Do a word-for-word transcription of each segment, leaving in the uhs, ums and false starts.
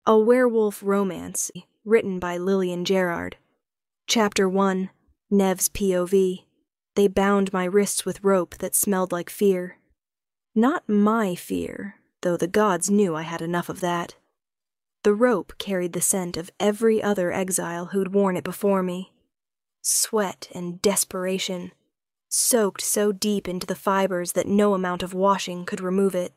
A Werewolf Romance, written by Lillian Gerard. Chapter one, Nev's P O V. They bound my wrists with rope that smelled like fear. Not my fear, though the gods knew I had enough of that. The rope carried the scent of every other exile who'd worn it before me. Sweat and desperation, soaked so deep into the fibers that no amount of washing could remove it.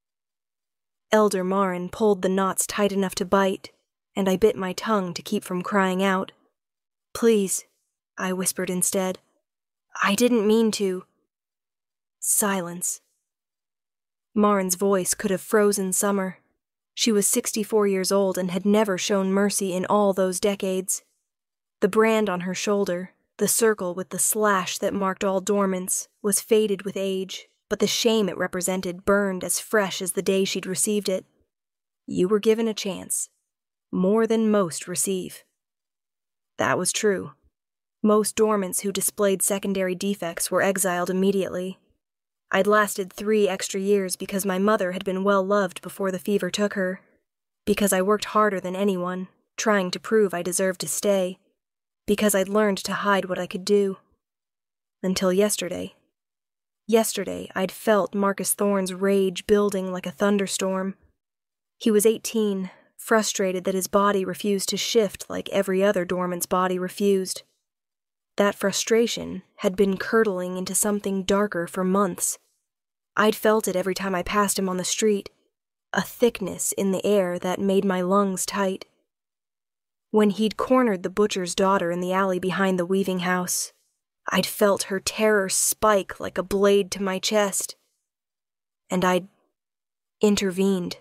Elder Marin pulled the knots tight enough to bite, and I bit my tongue to keep from crying out. "Please," I whispered instead. "I didn't mean to." Silence. Marin's voice could have frozen summer. She was sixty-four years old and had never shown mercy in all those decades. The brand on her shoulder, the circle with the slash that marked all dormants, was faded with age, but the shame it represented burned as fresh as the day she'd received it. You were given a chance. More than most receive. That was true. Most dormants who displayed secondary defects were exiled immediately. I'd lasted three extra years because my mother had been well loved before the fever took her, because I worked harder than anyone, trying to prove I deserved to stay, because I'd learned to hide what I could do. Until yesterday. Yesterday, I'd felt Marcus Thorne's rage building like a thunderstorm. He was eighteen, frustrated that his body refused to shift like every other dormant's body refused. That frustration had been curdling into something darker for months. I'd felt it every time I passed him on the street, a thickness in the air that made my lungs tight. When he'd cornered the butcher's daughter in the alley behind the weaving house, I'd felt her terror spike like a blade to my chest. And I'd intervened.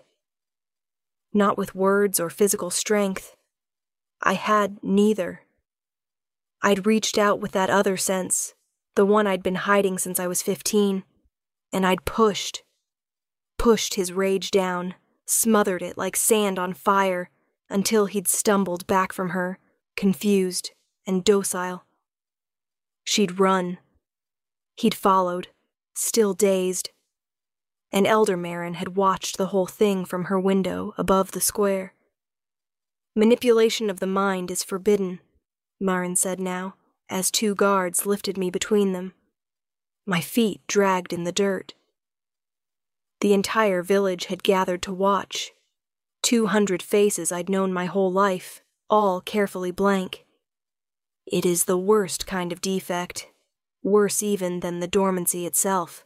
Not with words or physical strength. I had neither. I'd reached out with that other sense, the one I'd been hiding since I was fifteen, and I'd pushed, pushed his rage down, smothered it like sand on fire, until he'd stumbled back from her, confused and docile. She'd run. He'd followed, still dazed. And Elder Marin had watched the whole thing from her window above the square. Manipulation of the mind is forbidden, Marin said now, as two guards lifted me between them. My feet dragged in the dirt. The entire village had gathered to watch. Two hundred faces I'd known my whole life, all carefully blank. It is the worst kind of defect, worse even than the dormancy itself.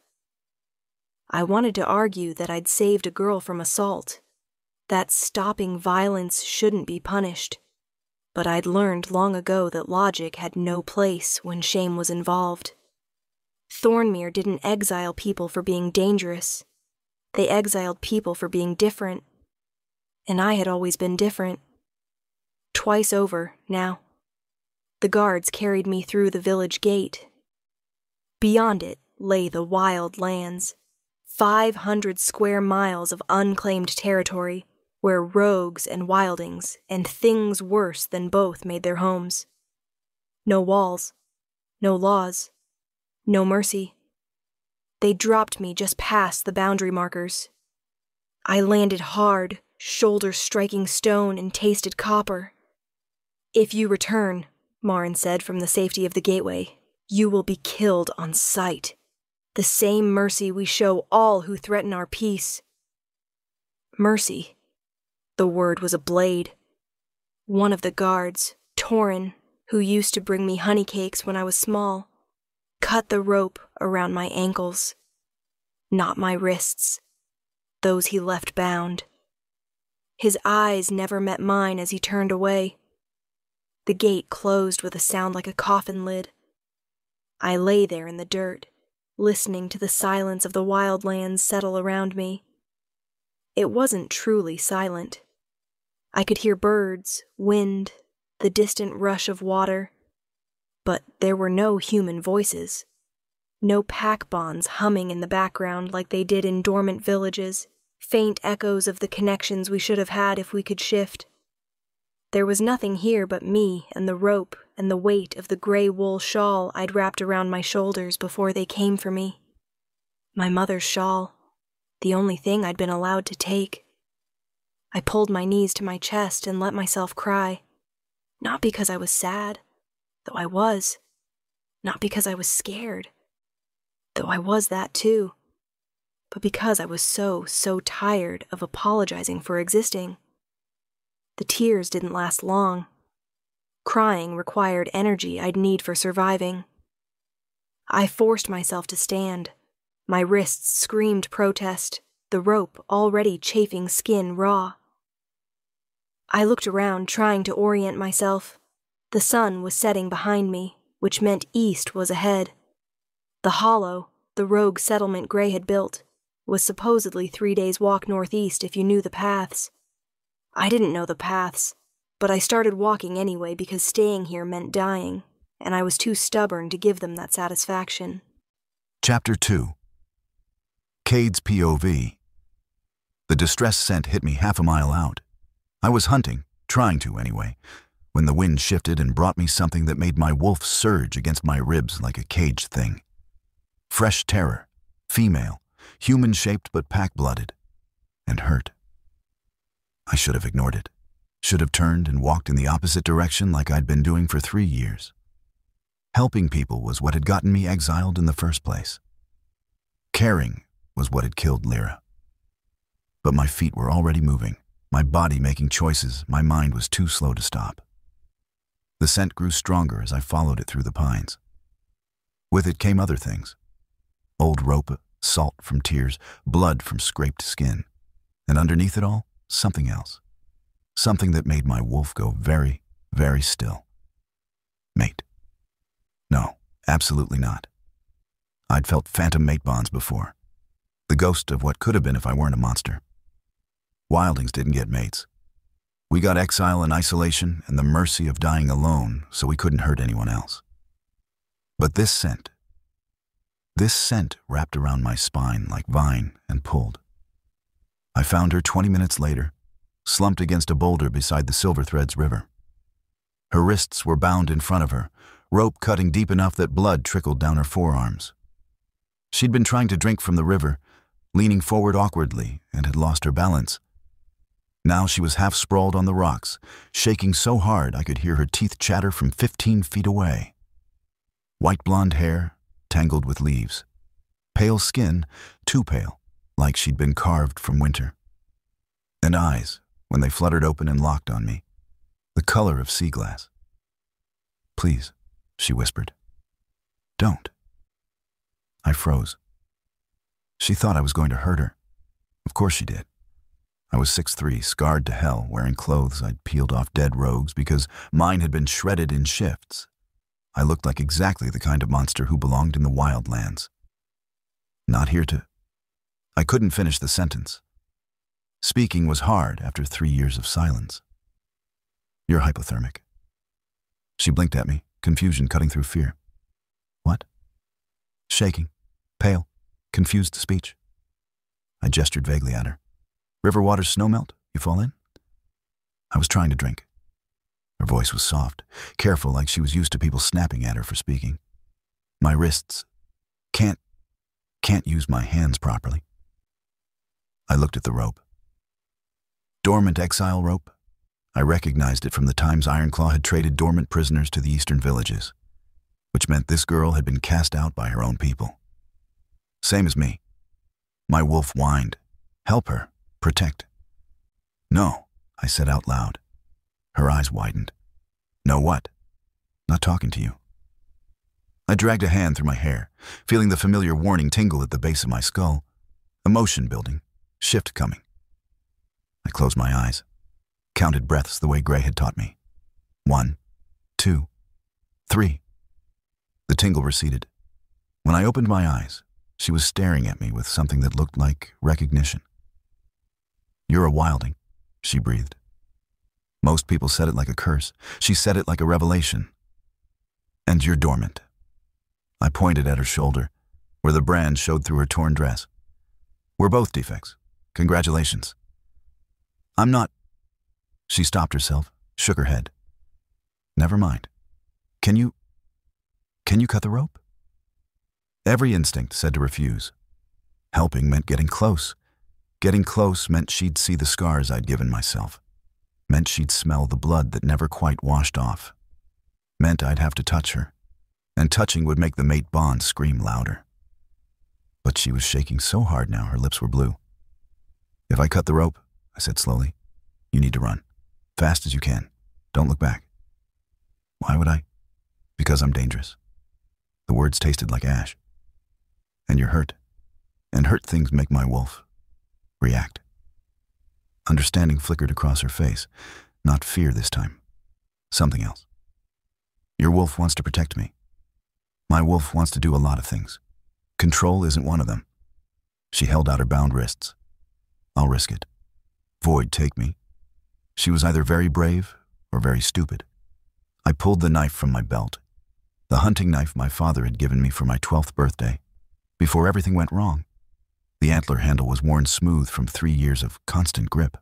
I wanted to argue that I'd saved a girl from assault, that stopping violence shouldn't be punished, but I'd learned long ago that logic had no place when shame was involved. Thornmere didn't exile people for being dangerous. They exiled people for being different. And I had always been different. Twice over, now. The guards carried me through the village gate. Beyond it lay the wild lands, five hundred square miles of unclaimed territory, where rogues and wildings and things worse than both made their homes. No walls, no laws, no mercy. They dropped me just past the boundary markers. I landed hard, shoulders striking stone, and tasted copper. "If you return," Marin said from the safety of the gateway, "you will be killed on sight. The same mercy we show all who threaten our peace." Mercy. The word was a blade. One of the guards, Torin, who used to bring me honey cakes when I was small, cut the rope around my ankles. Not my wrists. Those he left bound. His eyes never met mine as he turned away. The gate closed with a sound like a coffin lid. I lay there in the dirt, listening to the silence of the wildlands settle around me. It wasn't truly silent. I could hear birds, wind, the distant rush of water, but there were no human voices. No pack bonds humming in the background like they did in dormant villages, faint echoes of the connections we should have had if we could shift. There was nothing here but me and the rope and the weight of the gray wool shawl I'd wrapped around my shoulders before they came for me. My mother's shawl, the only thing I'd been allowed to take. I pulled my knees to my chest and let myself cry. Not because I was sad, though I was. Not because I was scared, though I was that too. But because I was so, so tired of apologizing for existing. The tears didn't last long. Crying required energy I'd need for surviving. I forced myself to stand. My wrists screamed protest, the rope already chafing skin raw. I looked around, trying to orient myself. The sun was setting behind me, which meant east was ahead. The hollow, the rogue settlement Gray had built, was supposedly three days' walk northeast if you knew the paths. I didn't know the paths, but I started walking anyway because staying here meant dying, and I was too stubborn to give them that satisfaction. Chapter two. Cade's P O V. The distress scent hit me half a mile out. I was hunting, trying to anyway, when the wind shifted and brought me something that made my wolf surge against my ribs like a caged thing. Fresh terror, female, human-shaped but pack-blooded, and hurt. I should have ignored it, should have turned and walked in the opposite direction like I'd been doing for three years. Helping people was what had gotten me exiled in the first place. Caring was what had killed Lyra. But my feet were already moving, my body making choices my mind was too slow to stop. The scent grew stronger as I followed it through the pines. With it came other things. Old rope, salt from tears, blood from scraped skin, and underneath it all, something else. Something that made my wolf go very, very still. Mate. No, absolutely not. I'd felt phantom mate bonds before. The ghost of what could have been if I weren't a monster. Wildlings didn't get mates. We got exile and isolation and the mercy of dying alone so we couldn't hurt anyone else. But this scent, this scent wrapped around my spine like vine and pulled. I found her twenty minutes later, slumped against a boulder beside the Silver Threads River. Her wrists were bound in front of her, rope cutting deep enough that blood trickled down her forearms. She'd been trying to drink from the river, leaning forward awkwardly, and had lost her balance. Now she was half sprawled on the rocks, shaking so hard I could hear her teeth chatter from fifteen feet away. White blonde hair, tangled with leaves. Pale skin, too pale, like she'd been carved from winter. And eyes, when they fluttered open and locked on me, the color of sea glass. "Please," she whispered. "Don't." I froze. She thought I was going to hurt her. Of course she did. I was six foot three, scarred to hell, wearing clothes I'd peeled off dead rogues because mine had been shredded in shifts. I looked like exactly the kind of monster who belonged in the wildlands. Not here to... I couldn't finish the sentence. Speaking was hard after three years of silence. "You're hypothermic." She blinked at me, confusion cutting through fear. "What?" Shaking, pale, confused speech. I gestured vaguely at her. "River water snowmelt? You fall in?" I was trying to drink. Her voice was soft, careful like she was used to people snapping at her for speaking. My wrists. Can't, can't use my hands properly. I looked at the rope. Dormant exile rope. I recognized it from the times Ironclaw had traded dormant prisoners to the eastern villages, which meant this girl had been cast out by her own people. Same as me. My wolf whined. Help her. Protect. "No," I said out loud. Her eyes widened. "No what?" "Not talking to you." I dragged a hand through my hair, feeling the familiar warning tingle at the base of my skull. Emotion building. Shift coming. I closed my eyes, counted breaths the way Gray had taught me. One, two, three. The tingle receded. When I opened my eyes, she was staring at me with something that looked like recognition. "You're a wilding," she breathed. Most people said it like a curse. She said it like a revelation. "And you're dormant." I pointed at her shoulder, where the brand showed through her torn dress. "We're both defects. Congratulations." "I'm not..." She stopped herself, shook her head. "Never mind. Can you... can you cut the rope?" Every instinct said to refuse. Helping meant getting close. Getting close meant she'd see the scars I'd given myself. Meant she'd smell the blood that never quite washed off. Meant I'd have to touch her, and touching would make the mate bond scream louder. But she was shaking so hard now her lips were blue. "If I cut the rope," I said slowly, "you need to run. Fast as you can. Don't look back." "Why would I?" "Because I'm dangerous." The words tasted like ash. "And you're hurt. And hurt things make my wolf react." Understanding flickered across her face. Not fear this time. Something else. "Your wolf wants to protect me. My wolf wants to do a lot of things. Control isn't one of them." She held out her bound wrists. "I'll risk it. Void take me." She was either very brave or very stupid. I pulled the knife from my belt. The hunting knife my father had given me for my twelfth birthday, before everything went wrong. The antler handle was worn smooth from three years of constant grip.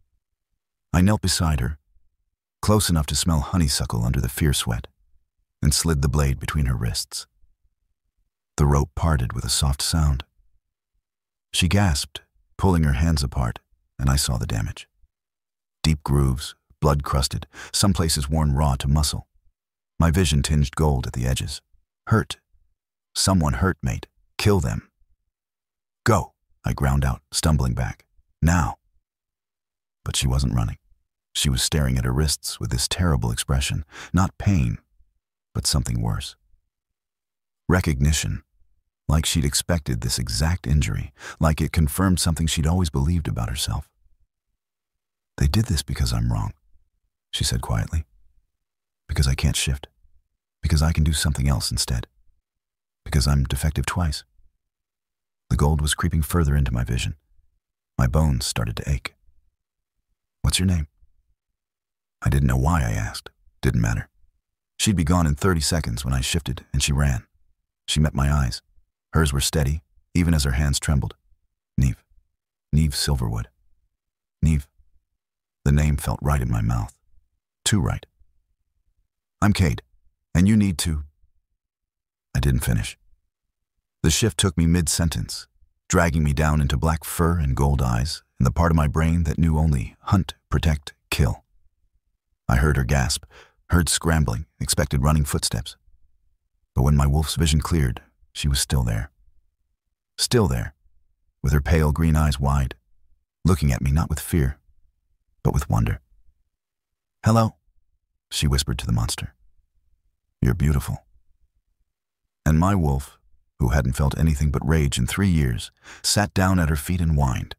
I knelt beside her, close enough to smell honeysuckle under the fierce sweat, and slid the blade between her wrists. The rope parted with a soft sound. She gasped, pulling her hands apart, and I saw the damage. Deep grooves, blood-crusted, some places worn raw to muscle. My vision tinged gold at the edges. Hurt. Someone hurt, mate. Kill them. "Go," I ground out, stumbling back. "Now." But she wasn't running. She was staring at her wrists with this terrible expression. Not pain, but something worse. Recognition. Like she'd expected this exact injury. Like it confirmed something she'd always believed about herself. "They did this because I'm wrong," she said quietly. "Because I can't shift. Because I can do something else instead. Because I'm defective twice." The gold was creeping further into my vision. My bones started to ache. "What's your name?" I didn't know why I asked. Didn't matter. She'd be gone in thirty seconds when I shifted, and she ran. She met my eyes. Hers were steady, even as her hands trembled. Neve. Neve Silverwood. Neve. The name felt right in my mouth. Too right. "I'm Cade, and you need to..." I didn't finish. The shift took me mid-sentence, dragging me down into black fur and gold eyes, and the part of my brain that knew only hunt, protect, kill. I heard her gasp, heard scrambling, expected running footsteps. But when my wolf's vision cleared, she was still there. Still there, with her pale green eyes wide, looking at me not with fear, but with wonder. "Hello," she whispered to the monster. "You're beautiful." And my wolf, who hadn't felt anything but rage in three years, sat down at her feet and whined.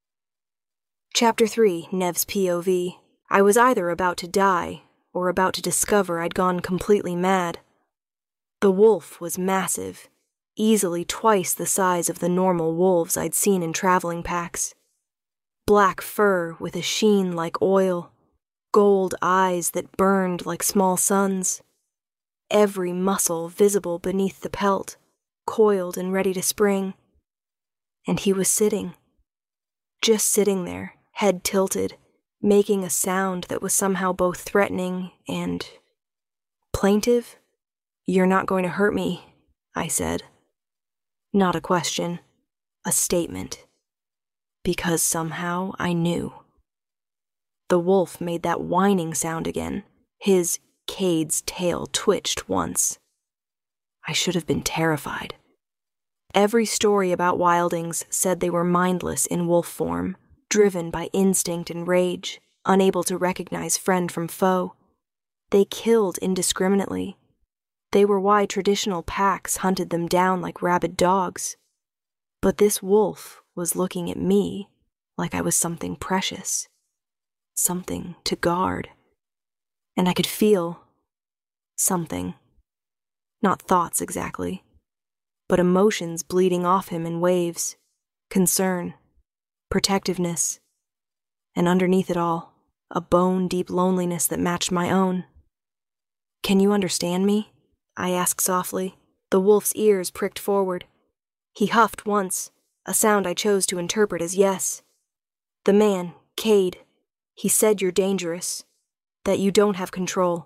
Chapter three, Nev's P O V. I was either about to die, or about to discover I'd gone completely mad. The wolf was massive, easily twice the size of the normal wolves I'd seen in traveling packs. Black fur with a sheen like oil, gold eyes that burned like small suns. Every muscle visible beneath the pelt, coiled and ready to spring. And he was sitting. Just sitting there, head tilted, making a sound that was somehow both threatening and... plaintive? "You're not going to hurt me," I said. Not a question, a statement. Because somehow I knew. The wolf made that whining sound again. His Cade's tail twitched once. I should have been terrified. Every story about wildings said they were mindless in wolf form, driven by instinct and rage, unable to recognize friend from foe. They killed indiscriminately. They were why traditional packs hunted them down like rabid dogs. But this wolf was looking at me like I was something precious, something to guard. And I could feel something. Not thoughts exactly, but emotions bleeding off him in waves, concern, protectiveness, and underneath it all, a bone-deep loneliness that matched my own. "Can you understand me?" I asked softly. The wolf's ears pricked forward. He huffed once, a sound I chose to interpret as yes. "The man, Cade, he said you're dangerous, that you don't have control."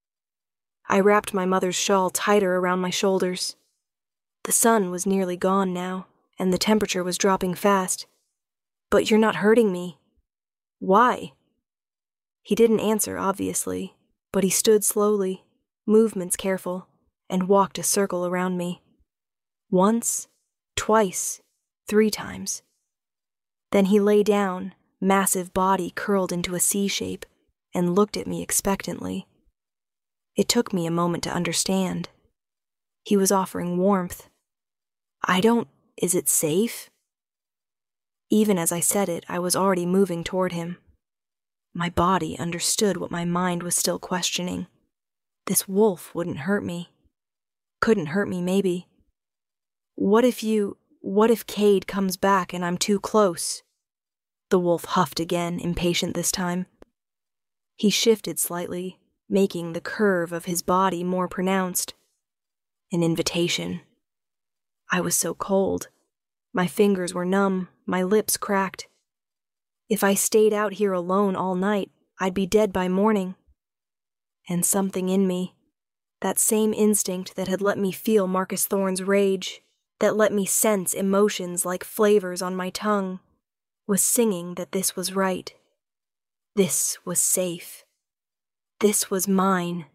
I wrapped my mother's shawl tighter around my shoulders. The sun was nearly gone now, and the temperature was dropping fast. But you're not hurting me. Why? He didn't answer, obviously, but he stood slowly, movements careful, and walked a circle around me. Once, twice, three times. Then he lay down, massive body curled into a C shape, and looked at me expectantly. It took me a moment to understand. He was offering warmth. I don't... Is it safe? Even as I said it, I was already moving toward him. My body understood what my mind was still questioning. This wolf wouldn't hurt me. Couldn't hurt me, maybe. What if you... What if Cade comes back and I'm too close? The wolf huffed again, impatient this time. He shifted slightly, making the curve of his body more pronounced. An invitation. I was so cold. My fingers were numb, my lips cracked. If I stayed out here alone all night, I'd be dead by morning. And something in me, that same instinct that had let me feel Marcus Thorne's rage, that let me sense emotions like flavors on my tongue, was singing that this was right. This was safe. This was mine.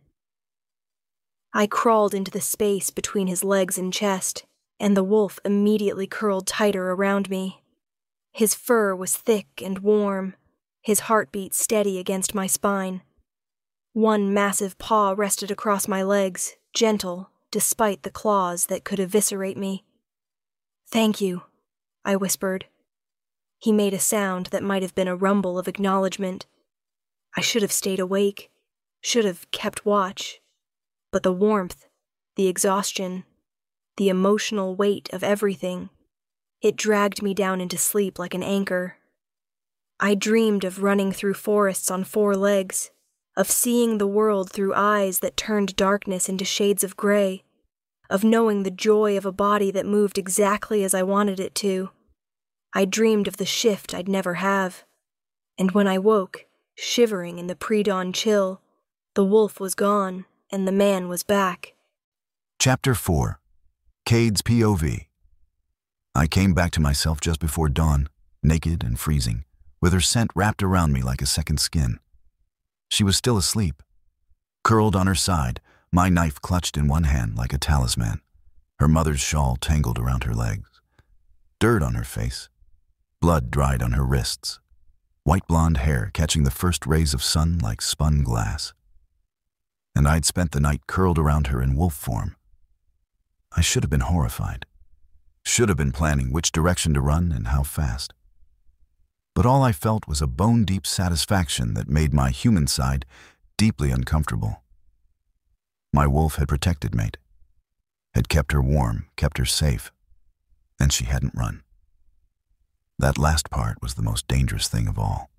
I crawled into the space between his legs and chest, and the wolf immediately curled tighter around me. His fur was thick and warm, his heartbeat steady against my spine. One massive paw rested across my legs, gentle, despite the claws that could eviscerate me. "Thank you," I whispered. He made a sound that might have been a rumble of acknowledgement. I should have stayed awake, should have kept watch. But the warmth, the exhaustion, the emotional weight of everything, it dragged me down into sleep like an anchor. I dreamed of running through forests on four legs, of seeing the world through eyes that turned darkness into shades of gray, of knowing the joy of a body that moved exactly as I wanted it to. I dreamed of the shift I'd never have. And when I woke, shivering in the pre-dawn chill, the wolf was gone and the man was back. Chapter four. Cade's P O V. I came back to myself just before dawn, naked and freezing, with her scent wrapped around me like a second skin. She was still asleep. Curled on her side, my knife clutched in one hand like a talisman, her mother's shawl tangled around her legs. Dirt on her face, blood dried on her wrists, white blonde hair catching the first rays of sun like spun glass. And I'd spent the night curled around her in wolf form. I should have been horrified, should have been planning which direction to run and how fast. But all I felt was a bone-deep satisfaction that made my human side deeply uncomfortable. My wolf had protected Mate, had kept her warm, kept her safe, and she hadn't run. That last part was the most dangerous thing of all.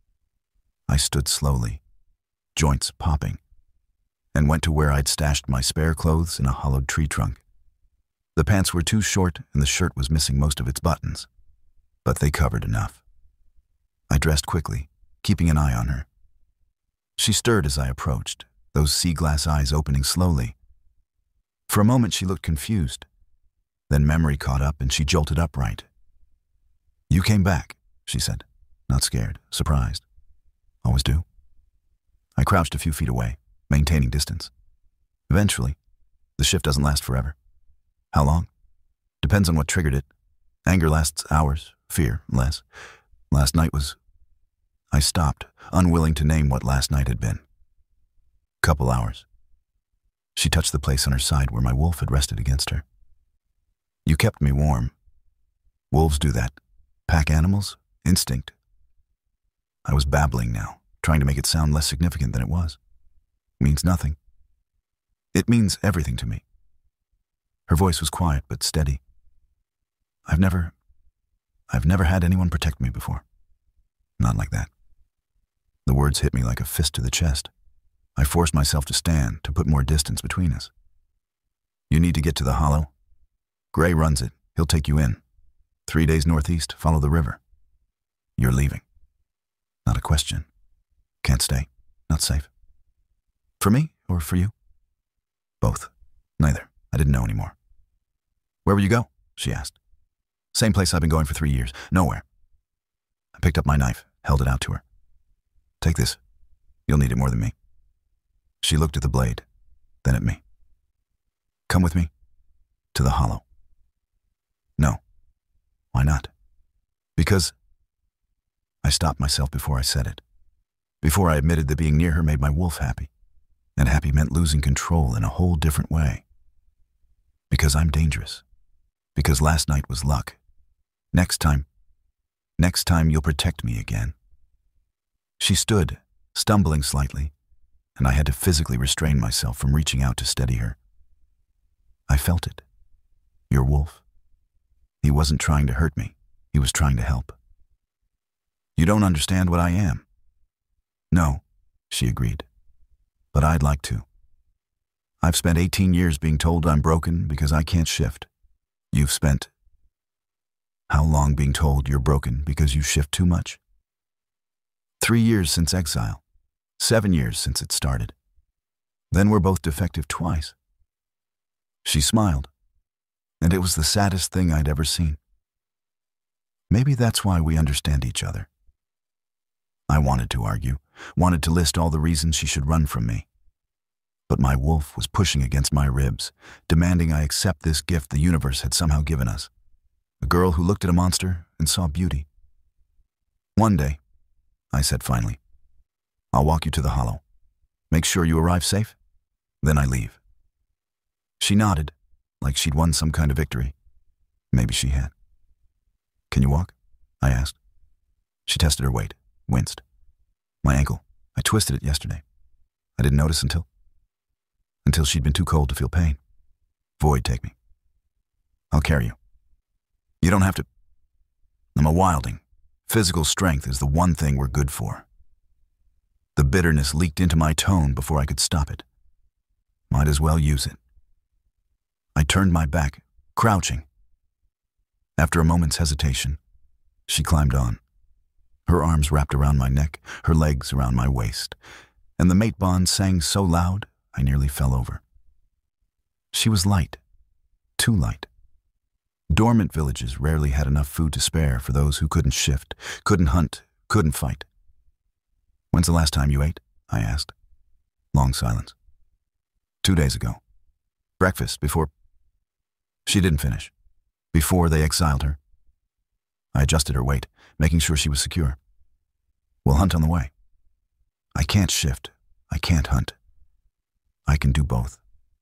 I stood slowly, joints popping, and went to where I'd stashed my spare clothes in a hollowed tree trunk. The pants were too short and the shirt was missing most of its buttons, but they covered enough. I dressed quickly, keeping an eye on her. She stirred as I approached, those sea glass eyes opening slowly. For a moment she looked confused. Then memory caught up and she jolted upright. "You came back," she said, not scared, surprised. "Always do." I crouched a few feet away, maintaining distance. "Eventually. The shift doesn't last forever." "How long?" "Depends on what triggered it. Anger lasts hours, fear less. Last night was..." I stopped, unwilling to name what last night had been. "Couple hours." She touched the place on her side where my wolf had rested against her. "You kept me warm. Wolves do that. Pack animals, instinct." I was babbling now, trying to make it sound less significant than it was. "Means nothing." "It means everything to me." Her voice was quiet but steady. I've never... I've never had anyone protect me before. Not like that." The words hit me like a fist to the chest. I forced myself to stand, to put more distance between us. "You need to get to the hollow. Gray runs it. He'll take you in. Three days northeast, follow the river. You're leaving." "Not a question. Can't stay. Not safe." "For me or for you?" "Both. Neither. I didn't know anymore." "Where will you go?" she asked. "Same place I've been going for three years. Nowhere." I picked up my knife, held it out to her. Take this. You'll need it more than me. She looked at the blade, then at me. Come with me. To the hollow. No. Why not? Because... I stopped myself before I said it. Before I admitted that being near her made my wolf happy. And happy meant losing control in a whole different way. Because I'm dangerous. Because last night was luck. Next time, next time you'll protect me again. She stood, stumbling slightly, and I had to physically restrain myself from reaching out to steady her. I felt it. Your wolf. He wasn't trying to hurt me. He was trying to help. You don't understand what I am. No, she agreed. But I'd like to. I've spent eighteen years being told I'm broken because I can't shift. You've spent how long being told you're broken because you shift too much? Three years since exile. Seven years since it started. Then we're both defective twice. She smiled, and it was the saddest thing I'd ever seen. Maybe that's why we understand each other. I wanted to argue, wanted to list all the reasons she should run from me. But my wolf was pushing against my ribs, demanding I accept this gift the universe had somehow given us. A girl who looked at a monster and saw beauty. One day, I said finally, I'll walk you to the hollow. Make sure you arrive safe, then I leave. She nodded, like she'd won some kind of victory. Maybe she had. Can you walk? I asked. She tested her weight, winced. My ankle. I twisted it yesterday. I didn't notice until... Until she'd been too cold to feel pain. Void, take me. I'll carry you. You don't have to... I'm a wilding. Physical strength is the one thing we're good for. The bitterness leaked into my tone before I could stop it. Might as well use it. I turned my back, crouching. After a moment's hesitation, she climbed on. Her arms wrapped around my neck, her legs around my waist, and the mate bond sang so loud I nearly fell over. She was light, too light. Dormant villages rarely had enough food to spare for those who couldn't shift, couldn't hunt, couldn't fight. When's the last time you ate? I asked. Long silence. Two days ago. Breakfast before... She didn't finish. Before they exiled her. I adjusted her weight, making sure she was secure. We'll hunt on the way. I can't shift. I can't hunt. I can do both.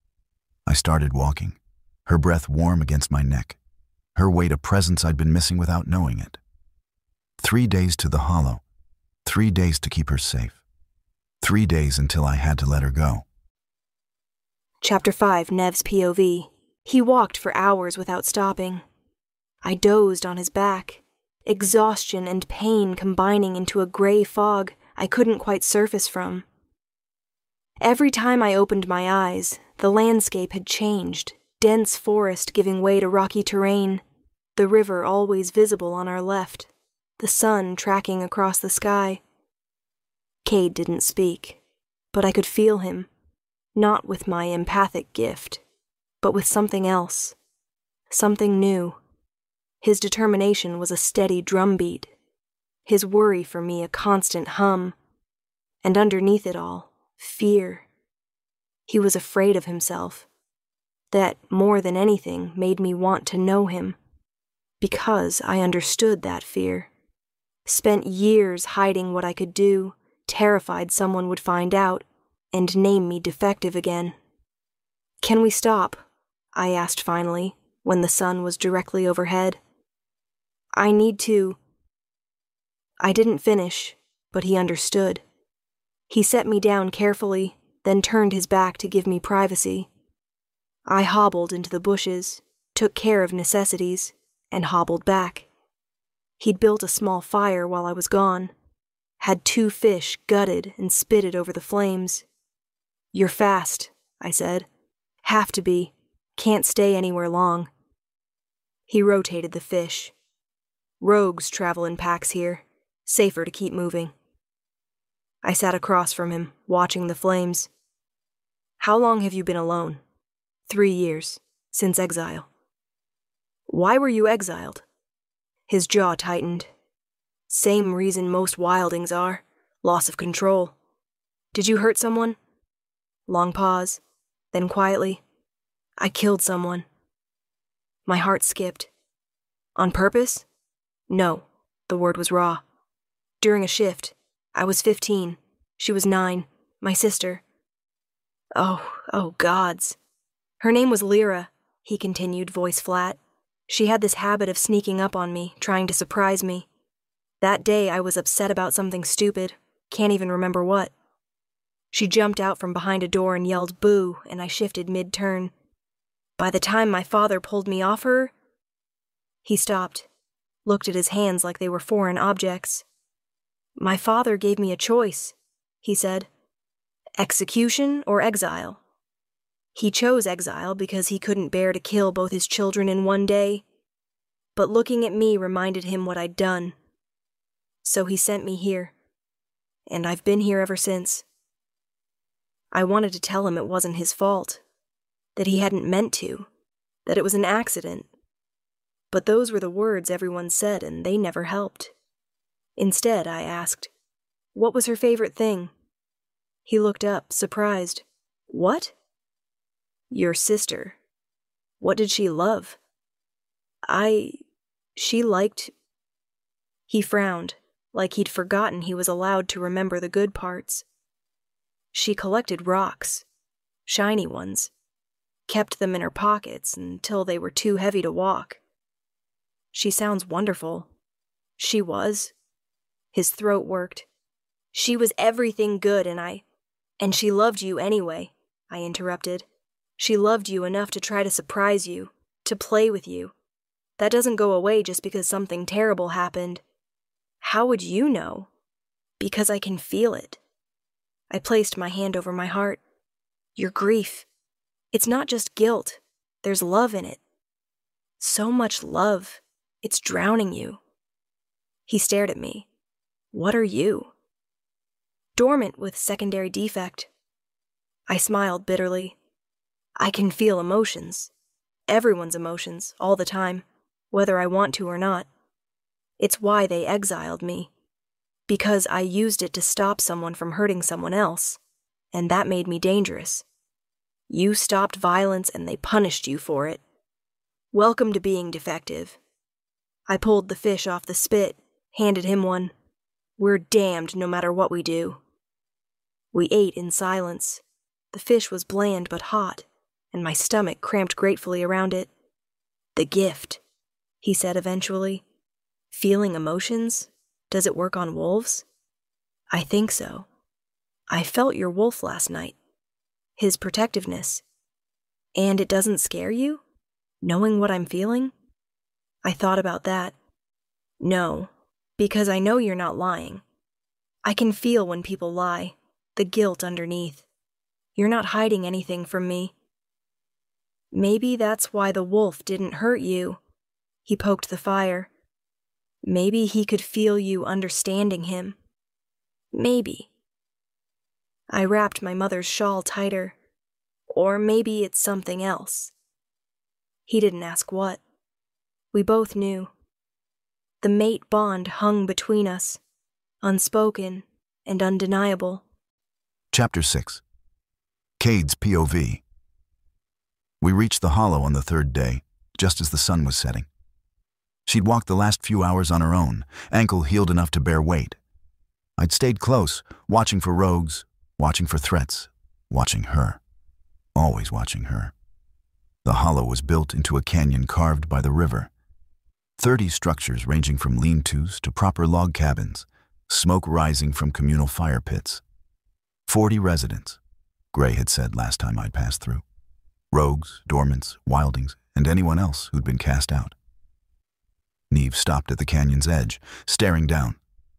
I started walking, her breath warm against my neck, her weight a presence I'd been missing without knowing it. Three days to the hollow, three days to keep her safe, three days until I had to let her go. Chapter five, Nev's P O V. He walked for hours without stopping. I dozed on his back, exhaustion and pain combining into a gray fog I couldn't quite surface from. Every time I opened my eyes, the landscape had changed, dense forest giving way to rocky terrain, the river always visible on our left, the sun tracking across the sky. Cade didn't speak, but I could feel him, not with my empathic gift, but with something else, something new. His determination was a steady drumbeat, his worry for me a constant hum, and underneath it all, fear. He was afraid of himself. That, more than anything, made me want to know him, because I understood that fear. Spent years hiding what I could do, terrified someone would find out, and name me defective again. Can we stop? I asked finally, when the sun was directly overhead. I need to... I didn't finish, but he understood. He set me down carefully, then turned his back to give me privacy. I hobbled into the bushes, took care of necessities, and hobbled back. He'd built a small fire while I was gone, had two fish gutted and spitted over the flames. You're fast, I said. Have to be. Can't stay anywhere long. He rotated the fish. Rogues travel in packs here. Safer to keep moving. I sat across from him, watching the flames. How long have you been alone? Three years, since exile. Why were you exiled? His jaw tightened. Same reason most wildings are. Loss of control. Did you hurt someone? Long pause. Then quietly, I killed someone. My heart skipped. On purpose? No, the word was raw. During a shift. I was fifteen. She was nine. My sister. Oh, oh gods. Her name was Lyra, he continued, voice flat. She had this habit of sneaking up on me, trying to surprise me. That day I was upset about something stupid. Can't even remember what. She jumped out from behind a door and yelled boo, and I shifted mid-turn. By the time my father pulled me off her, he stopped, looked at his hands like they were foreign objects. My father gave me a choice, he said. Execution or exile? He chose exile because he couldn't bear to kill both his children in one day, but looking at me reminded him what I'd done. So he sent me here, and I've been here ever since. I wanted to tell him it wasn't his fault, that he hadn't meant to, that it was an accident. But those were the words everyone said, and they never helped. Instead, I asked, what was her favorite thing? He looked up, surprised. What? Your sister. What did she love? I... she liked... He frowned, like he'd forgotten he was allowed to remember the good parts. She collected rocks, shiny ones, kept them in her pockets until they were too heavy to walk. She sounds wonderful. She was. His throat worked. She was everything good, and I... And she loved you anyway, I interrupted. She loved you enough to try to surprise you, to play with you. That doesn't go away just because something terrible happened. How would you know? Because I can feel it. I placed my hand over my heart. Your grief. It's not just guilt. There's love in it. So much love. It's drowning you. He stared at me. What are you? Dormant with secondary defect. I smiled bitterly. I can feel emotions. Everyone's emotions, all the time, whether I want to or not. It's why they exiled me. Because I used it to stop someone from hurting someone else, and that made me dangerous. You stopped violence and they punished you for it. Welcome to being defective. I pulled the fish off the spit, handed him one. We're damned no matter what we do. We ate in silence. The fish was bland but hot, and my stomach cramped gratefully around it. The gift, he said eventually. Feeling emotions? Does it work on wolves? I think so. I felt your wolf last night. His protectiveness. And it doesn't scare you? Knowing what I'm feeling? I thought about that. No, because I know you're not lying. I can feel when people lie, the guilt underneath. You're not hiding anything from me. Maybe that's why the wolf didn't hurt you. He poked the fire. Maybe he could feel you understanding him. Maybe. I wrapped my mother's shawl tighter. Or maybe it's something else. He didn't ask what. We both knew. The mate bond hung between us, unspoken and undeniable. Chapter six. Cade's P O V. We reached the hollow on the third day, just as the sun was setting. She'd walked the last few hours on her own, ankle healed enough to bear weight. I'd stayed close, watching for rogues, watching for threats, watching her. Always watching her. The hollow was built into a canyon carved by the river. Thirty structures ranging from lean-tos to proper log cabins, smoke rising from communal fire pits. Forty residents, Gray had said last time I'd passed through. Rogues, dormants, wildings, and anyone else who'd been cast out. Neve stopped at the canyon's edge, staring down.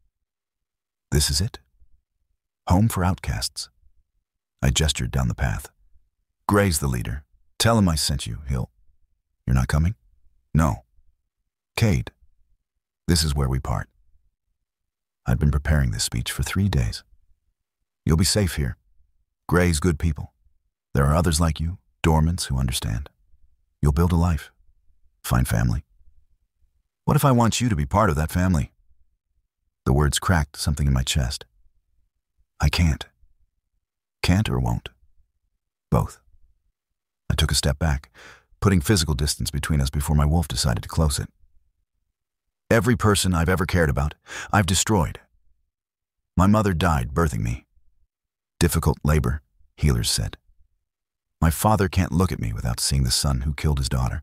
This is it? Home for outcasts. I gestured down the path. Gray's the leader. Tell him I sent you, Hill. You're not coming? No. Cade, this is where we part. I'd been preparing this speech for three days. You'll be safe here. Gray's good people. There are others like you, dormants who understand. You'll build a life. Find family. What if I want you to be part of that family? The words cracked something in my chest. I can't. Can't or won't? Both. I took a step back, putting physical distance between us before my wolf decided to close it. Every person I've ever cared about, I've destroyed. My mother died birthing me. Difficult labor, healers said. My father can't look at me without seeing the son who killed his daughter.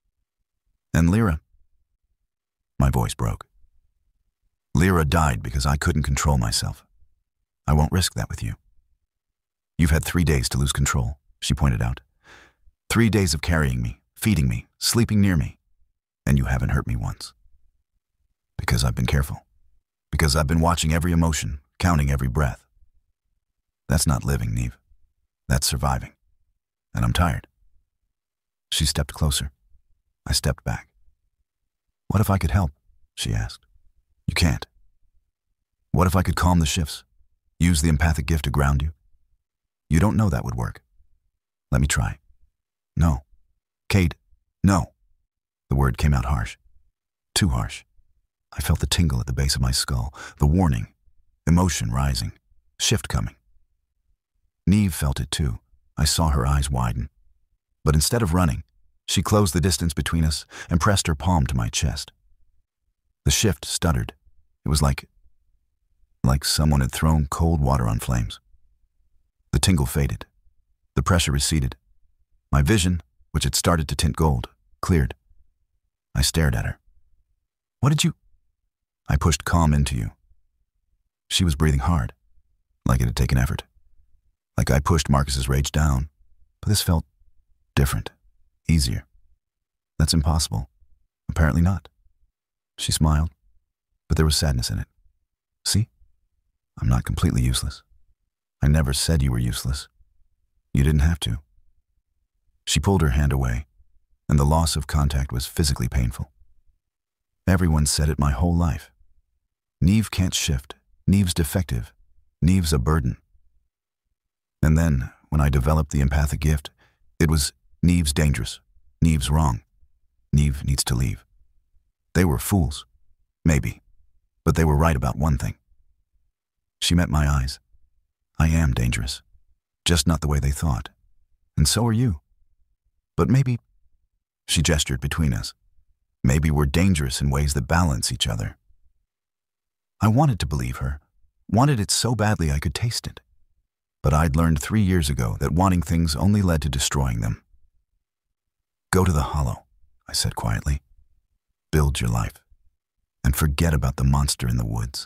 And Lyra? My voice broke. Lyra died because I couldn't control myself. I won't risk that with you. You've had three days to lose control, she pointed out. Three days of carrying me, feeding me, sleeping near me, and you haven't hurt me once. Because I've been careful. Because I've been watching every emotion, counting every breath. That's not living, Neve. That's surviving. And I'm tired. She stepped closer. I stepped back. What if I could help? She asked. You can't. What if I could calm the shifts? Use the empathic gift to ground you? You don't know that would work. Let me try. No. Cade, no. The word came out harsh. Too harsh. I felt the tingle at the base of my skull, the warning, emotion rising, shift coming. Neve felt it too. I saw her eyes widen. But instead of running, she closed the distance between us and pressed her palm to my chest. The shift stuttered. It was like, like someone had thrown cold water on flames. The tingle faded. The pressure receded. My vision, which had started to tint gold, cleared. I stared at her. What did you... I pushed calm into you. She was breathing hard, like it had taken effort. Like I pushed Marcus's rage down, but this felt different, easier. That's impossible. Apparently not. She smiled, but there was sadness in it. See? I'm not completely useless. I never said you were useless. You didn't have to. She pulled her hand away, and the loss of contact was physically painful. Everyone said it my whole life. Neve can't shift. Neve's defective. Neve's a burden. And then, when I developed the empathic gift, it was Neve's dangerous. Neve's wrong. Neve needs to leave. They were fools. Maybe. But they were right about one thing. She met my eyes. I am dangerous. Just not the way they thought. And so are you. But maybe... She gestured between us. Maybe we're dangerous in ways that balance each other. I wanted to believe her. Wanted it so badly I could taste it. But I'd learned three years ago that wanting things only led to destroying them. Go to the Hollow, I said quietly. Build your life. And forget about the monster in the woods.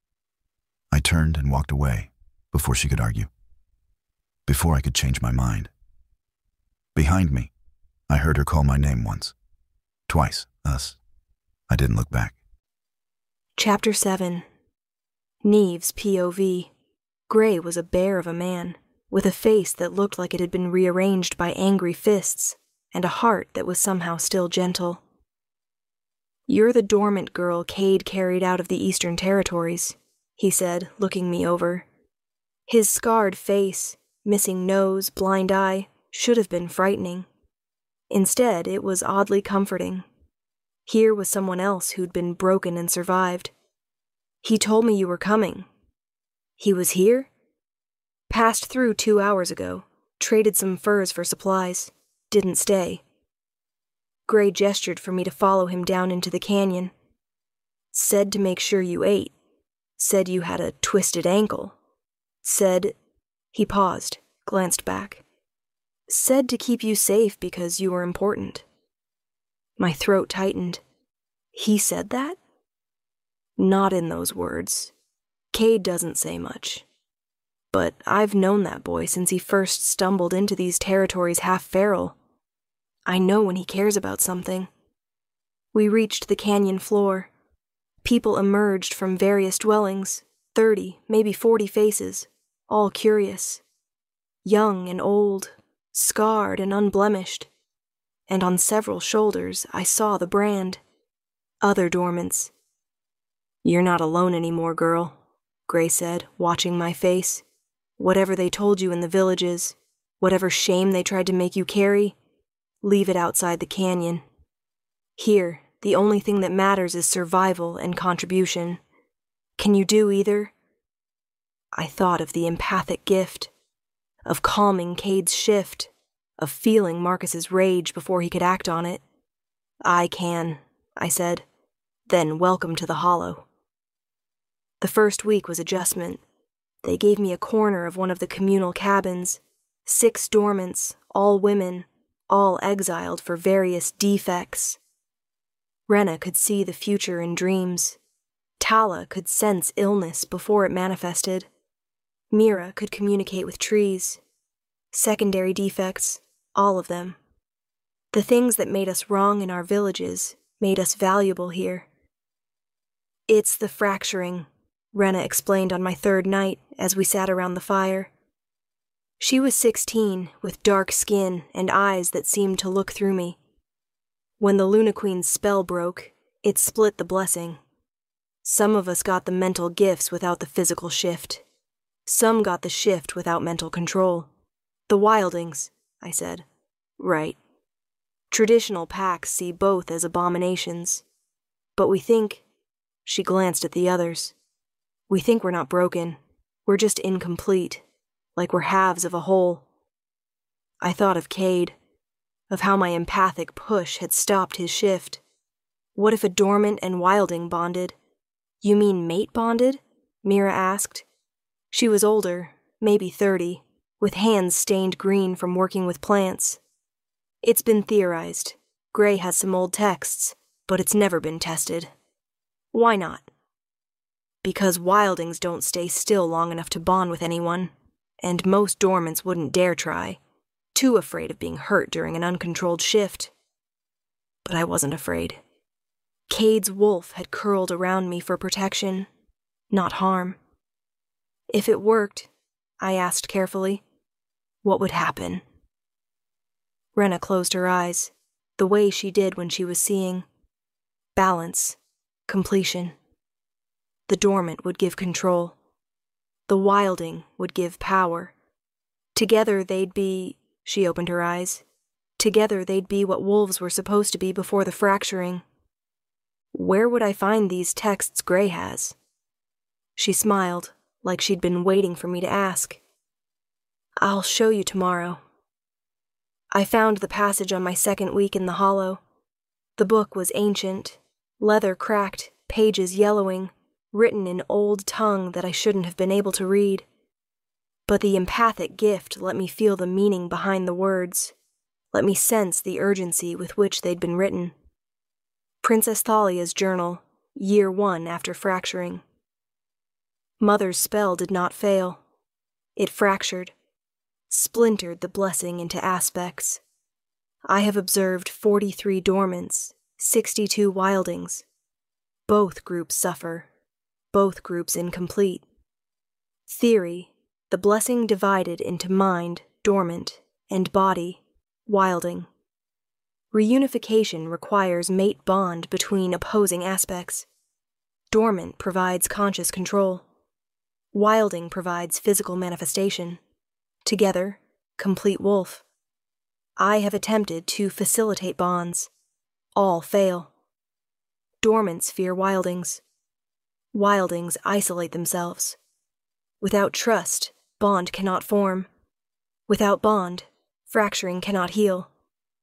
I turned and walked away before she could argue. Before I could change my mind. Behind me, I heard her call my name once. Twice, us. I didn't look back. Chapter seven. Neve's P O V. Gray was a bear of a man, with a face that looked like it had been rearranged by angry fists, and a heart that was somehow still gentle. You're the dormant girl Cade carried out of the Eastern Territories, he said, looking me over. His scarred face, missing nose, blind eye, should have been frightening. Instead, it was oddly comforting. Here was someone else who'd been broken and survived. He told me you were coming. He was here? Passed through two hours ago, traded some furs for supplies, didn't stay. Gray gestured for me to follow him down into the canyon. Said to make sure you ate. Said you had a twisted ankle. Said... He paused, glanced back. Said to keep you safe because you were important. My throat tightened. He said that? Not in those words. Cade doesn't say much. But I've known that boy since he first stumbled into these territories half feral. I know when he cares about something. We reached the canyon floor. People emerged from various dwellings, thirty, maybe forty faces, all curious. Young and old, scarred and unblemished. And on several shoulders I saw the brand. Other dormants. You're not alone anymore, girl, Gray said, watching my face. Whatever they told you in the villages, whatever shame they tried to make you carry, leave it outside the canyon. Here, the only thing that matters is survival and contribution. Can you do either? I thought of the empathic gift, of calming Cade's shift, of feeling Marcus's rage before he could act on it. I can, I said. Then welcome to the Hollow. The first week was adjustment. They gave me a corner of one of the communal cabins, six dormants, all women, all exiled for various defects. Rena could see the future in dreams. Tala could sense illness before it manifested. Mira could communicate with trees. Secondary defects, all of them. The things that made us wrong in our villages made us valuable here. It's the fracturing, Rena explained on my third night as we sat around the fire. She was sixteen, with dark skin and eyes that seemed to look through me. When the Luna Queen's spell broke, it split the blessing. Some of us got the mental gifts without the physical shift. Some got the shift without mental control. The Wildings, I said. Right. Traditional packs see both as abominations. But we think... She glanced at the others. We think we're not broken. We're just incomplete, like we're halves of a whole. I thought of Cade, of how my empathic push had stopped his shift. What if a dormant and Wilding bonded? You mean mate bonded? Mira asked. She was older, maybe thirty, with hands stained green from working with plants. It's been theorized. Gray has some old texts, but it's never been tested. Why not? Because Wildings don't stay still long enough to bond with anyone, and most dormants wouldn't dare try, too afraid of being hurt during an uncontrolled shift. But I wasn't afraid. Cade's wolf had curled around me for protection, not harm. If it worked, I asked carefully, what would happen? Rena closed her eyes, the way she did when she was seeing. Balance, completion. The dormant would give control. The Wilding would give power. Together they'd be, she opened her eyes, together they'd be what wolves were supposed to be before the fracturing. Where would I find these texts Gray has? She smiled, like she'd been waiting for me to ask. I'll show you tomorrow. I found the passage on my second week in the Hollow. The book was ancient, leather cracked, pages yellowing, written in old tongue that I shouldn't have been able to read. But the empathic gift let me feel the meaning behind the words, let me sense the urgency with which they'd been written. Princess Thalia's journal, year one after fracturing. Mother's spell did not fail. It fractured, splintered the blessing into aspects. I have observed forty-three dormants, sixty-two Wildings. Both groups suffer, both groups incomplete. Theory, the blessing divided into mind, dormant, and body, Wilding. Reunification requires mate bond between opposing aspects. Dormant provides conscious control. Wilding provides physical manifestation. Together, complete wolf. I have attempted to facilitate bonds. All fail. Dormants fear Wildings. Wildings isolate themselves. Without trust, bond cannot form. Without bond, fracturing cannot heal.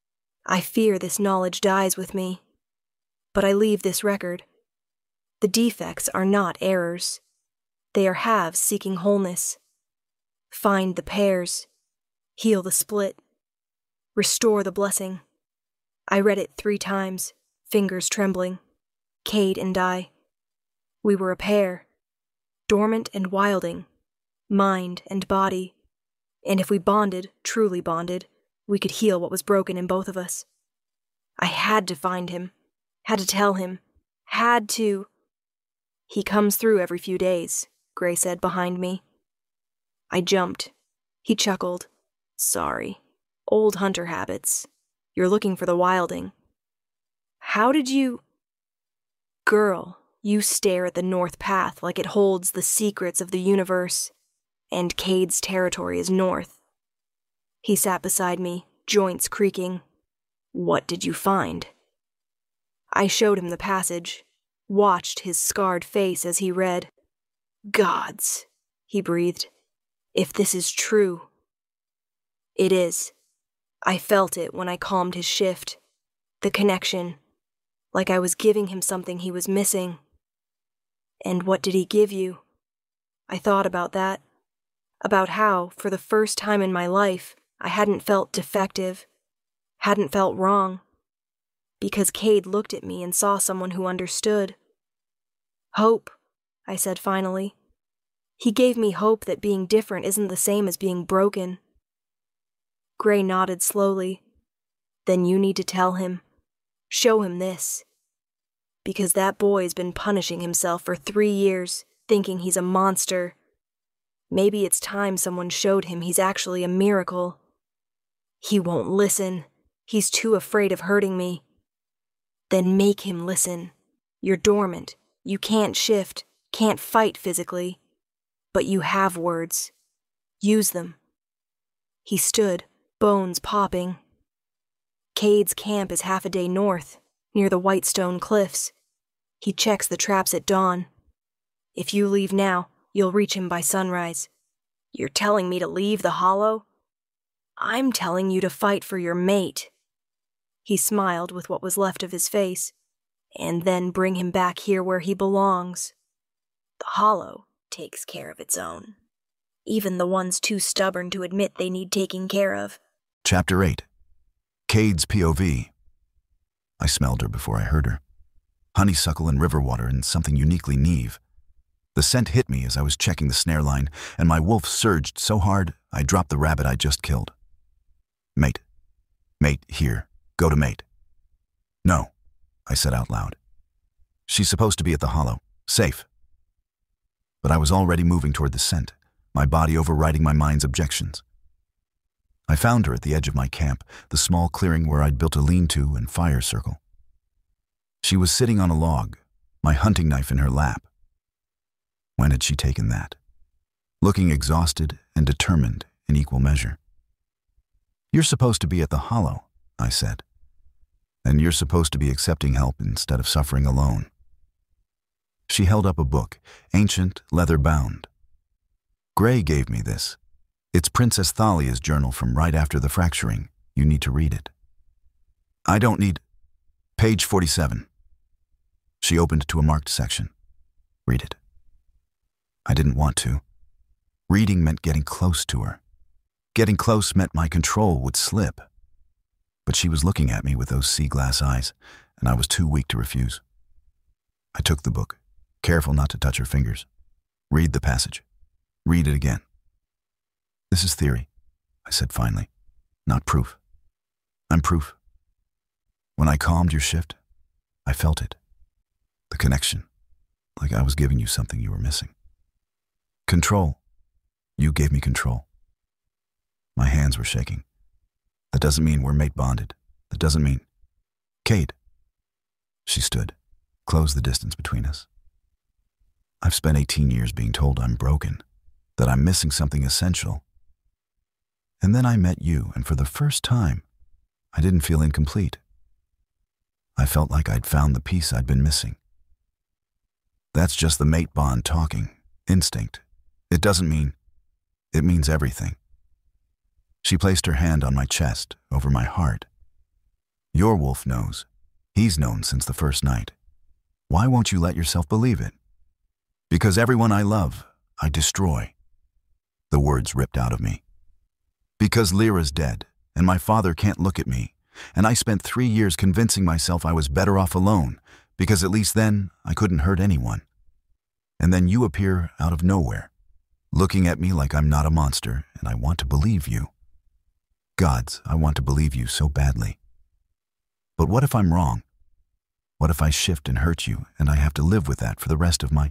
I fear this knowledge dies with me. But I leave this record. The defects are not errors. They are halves seeking wholeness. Find the pairs. Heal the split. Restore the blessing. I read it three times, fingers trembling. Cade and I. We were a pair. Dormant and Wilding. Mind and body. And if we bonded, truly bonded, we could heal what was broken in both of us. I had to find him. Had to tell him. Had to. He comes through every few days, Gray said behind me. I jumped. He chuckled. Sorry. Old hunter habits. You're looking for the Wilding. How did you... Girl, you stare at the North Path like it holds the secrets of the universe, and Cade's territory is north. He sat beside me, joints creaking. What did you find? I showed him the passage, watched his scarred face as he read. Gods, he breathed. If this is true. It is. I felt it when I calmed his shift. The connection. Like I was giving him something he was missing. And what did he give you? I thought about that. About how, for the first time in my life, I hadn't felt defective. Hadn't felt wrong. Because Cade looked at me and saw someone who understood. Hope, I said finally. He gave me hope that being different isn't the same as being broken. Gray nodded slowly. Then you need to tell him. Show him this. Because that boy's been punishing himself for three years, thinking he's a monster. Maybe it's time someone showed him he's actually a miracle. He won't listen. He's too afraid of hurting me. Then make him listen. You're dormant. You can't shift, can't fight physically. But you have words. Use them. He stood, bones popping. Cade's camp is half a day north, near the Whitestone Cliffs. He checks the traps at dawn. If you leave now, you'll reach him by sunrise. You're telling me to leave the Hollow? I'm telling you to fight for your mate. He smiled with what was left of his face, and then bring him back here where he belongs. The Hollow takes care of its own. Even the ones too stubborn to admit they need taking care of. Chapter eight. Cade's P O V. I smelled her before I heard her. Honeysuckle and river water and something uniquely Neve. The scent hit me as I was checking the snare line, and my wolf surged so hard I dropped the rabbit I just killed. Mate. Mate, here. Go to mate. No, I said out loud. She's supposed to be at the Hollow. Safe. But I was already moving toward the scent, my body overriding my mind's objections. I found her at the edge of my camp, the small clearing where I'd built a lean-to and fire circle. She was sitting on a log, my hunting knife in her lap. When had she taken that? Looking exhausted and determined in equal measure. You're supposed to be at the Hollow, I said. And you're supposed to be accepting help instead of suffering alone. She held up a book, ancient, leather-bound. Gray gave me this. It's Princess Thalia's journal from right after the fracturing. You need to read it. I don't need... Page forty-seven. She opened to a marked section. Read it. I didn't want to. Reading meant getting close to her. Getting close meant my control would slip. But she was looking at me with those sea-glass eyes, and I was too weak to refuse. I took the book, careful not to touch her fingers. Read the passage. Read it again. This is theory, I said finally, not proof. I'm proof. When I calmed your shift, I felt it. The connection, like I was giving you something you were missing. Control. You gave me control. My hands were shaking. That doesn't mean we're mate bonded. That doesn't mean... Cade. She stood, closed the distance between us. I've spent eighteen years being told I'm broken, that I'm missing something essential. And then I met you, and for the first time, I didn't feel incomplete. I felt like I'd found the piece I'd been missing. That's just the mate bond talking, instinct. It doesn't mean... It means everything. She placed her hand on my chest, over my heart. Your wolf knows. He's known since the first night. Why won't you let yourself believe it? Because everyone I love, I destroy. The words ripped out of me. Because Lyra's dead, and my father can't look at me, and I spent three years convincing myself I was better off alone, because at least then I couldn't hurt anyone. And then you appear out of nowhere, looking at me like I'm not a monster, and I want to believe you. Gods, I want to believe you so badly. But what if I'm wrong? What if I shift and hurt you, and I have to live with that for the rest of my...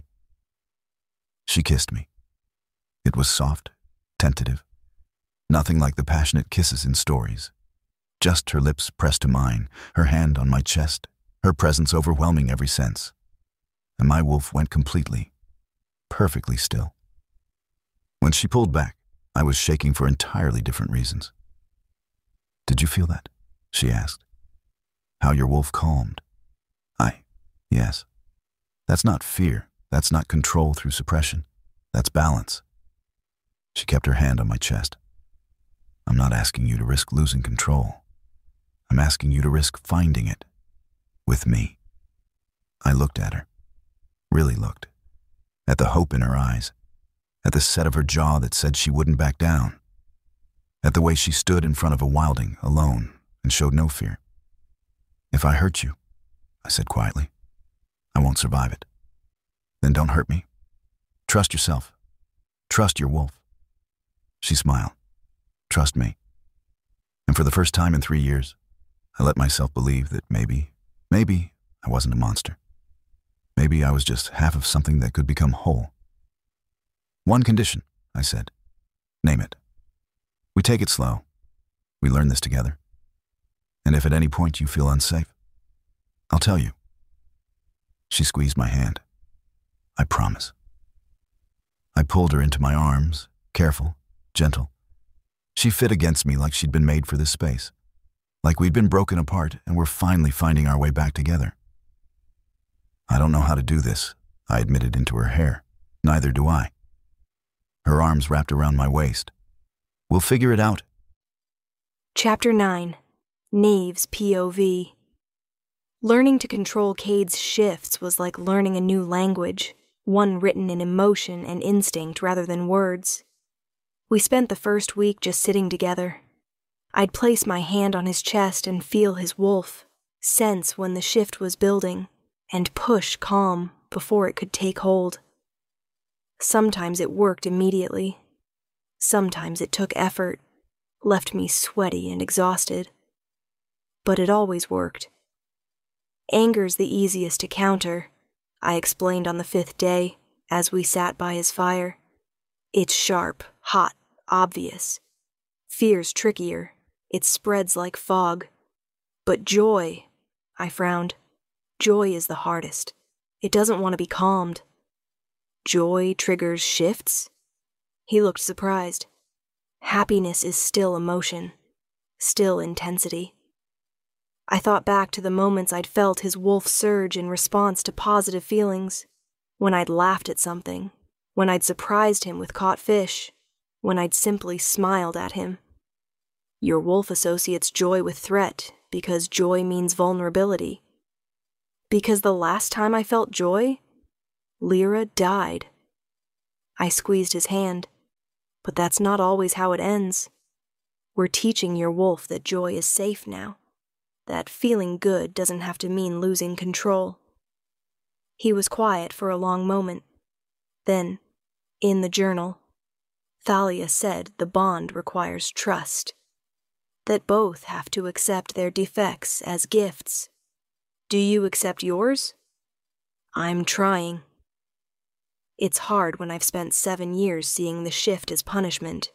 She kissed me. It was soft, tentative. Nothing like the passionate kisses in stories. Just her lips pressed to mine, her hand on my chest, her presence overwhelming every sense. And my wolf went completely, perfectly still. When she pulled back, I was shaking for entirely different reasons. Did you feel that? She asked. How your wolf calmed. I, yes. That's not fear. That's not control through suppression. That's balance. She kept her hand on my chest. I'm not asking you to risk losing control. I'm asking you to risk finding it. With me. I looked at her. Really looked. At the hope in her eyes. At the set of her jaw that said she wouldn't back down. At the way she stood in front of a wilding, alone, and showed no fear. If I hurt you, I said quietly, I won't survive it. Then don't hurt me. Trust yourself. Trust your wolf. She smiled. Trust me. And for the first time in three years, I let myself believe that maybe, maybe I wasn't a monster. Maybe I was just half of something that could become whole. One condition, I said. Name it. We take it slow. We learn this together. And if at any point you feel unsafe, I'll tell you. She squeezed my hand. I promise. I pulled her into my arms, careful, gentle. She fit against me like she'd been made for this space, like we'd been broken apart and were finally finding our way back together. I don't know how to do this, I admitted into her hair. Neither do I. Her arms wrapped around my waist. We'll figure it out. Chapter nine. Knave's P O V. Learning to control Cade's shifts was like learning a new language, one written in emotion and instinct rather than words. We spent the first week just sitting together. I'd place my hand on his chest and feel his wolf, sense when the shift was building, and push calm before it could take hold. Sometimes it worked immediately. Sometimes it took effort, left me sweaty and exhausted. But it always worked. Anger's the easiest to counter, I explained on the fifth day, as we sat by his fire. It's sharp, hot, obvious. Fear's trickier. It spreads like fog. But joy, I frowned. Joy is the hardest. It doesn't want to be calmed. Joy triggers shifts? He looked surprised. Happiness is still emotion, still intensity. I thought back to the moments I'd felt his wolf surge in response to positive feelings, when I'd laughed at something, when I'd surprised him with caught fish, when I'd simply smiled at him. Your wolf associates joy with threat because joy means vulnerability. Because the last time I felt joy, Lyra died. I squeezed his hand, but that's not always how it ends. We're teaching your wolf that joy is safe now, that feeling good doesn't have to mean losing control. He was quiet for a long moment. Then, in the journal, Thalia said the bond requires trust, that both have to accept their defects as gifts. Do you accept yours? I'm trying. It's hard when I've spent seven years seeing the shift as punishment.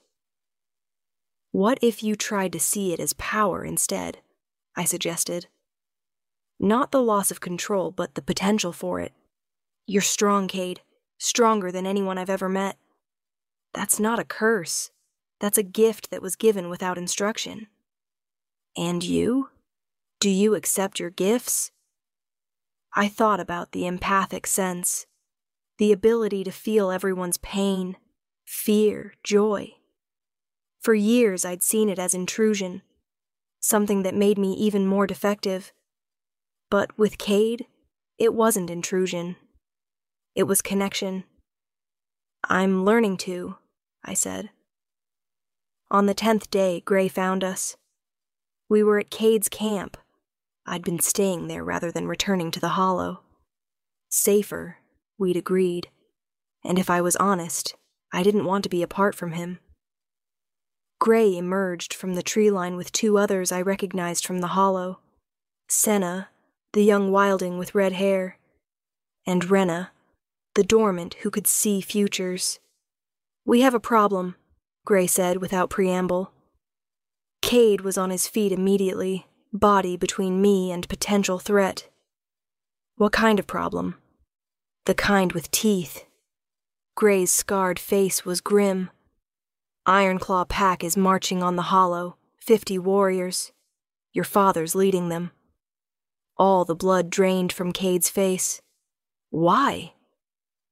What if you tried to see it as power instead? I suggested. Not the loss of control, but the potential for it. You're strong, Cade. Stronger than anyone I've ever met. That's not a curse. That's a gift that was given without instruction. And you? Do you accept your gifts? I thought about the empathic sense, the ability to feel everyone's pain, fear, joy. For years I'd seen it as intrusion, something that made me even more defective. But with Cade, it wasn't intrusion. It was connection. I'm learning to, I said. On the tenth day, Gray found us. We were at Cade's camp. I'd been staying there rather than returning to the Hollow. Safer, we'd agreed. And if I was honest, I didn't want to be apart from him. Gray emerged from the tree line with two others I recognized from the Hollow. Senna, the young wilding with red hair, and Rena, the dormant who could see futures. We have a problem, Gray said without preamble. Cade was on his feet immediately, body between me and potential threat. What kind of problem? The kind with teeth. Gray's scarred face was grim. Ironclaw Pack is marching on the Hollow, fifty warriors. Your father's leading them. All the blood drained from Cade's face. Why?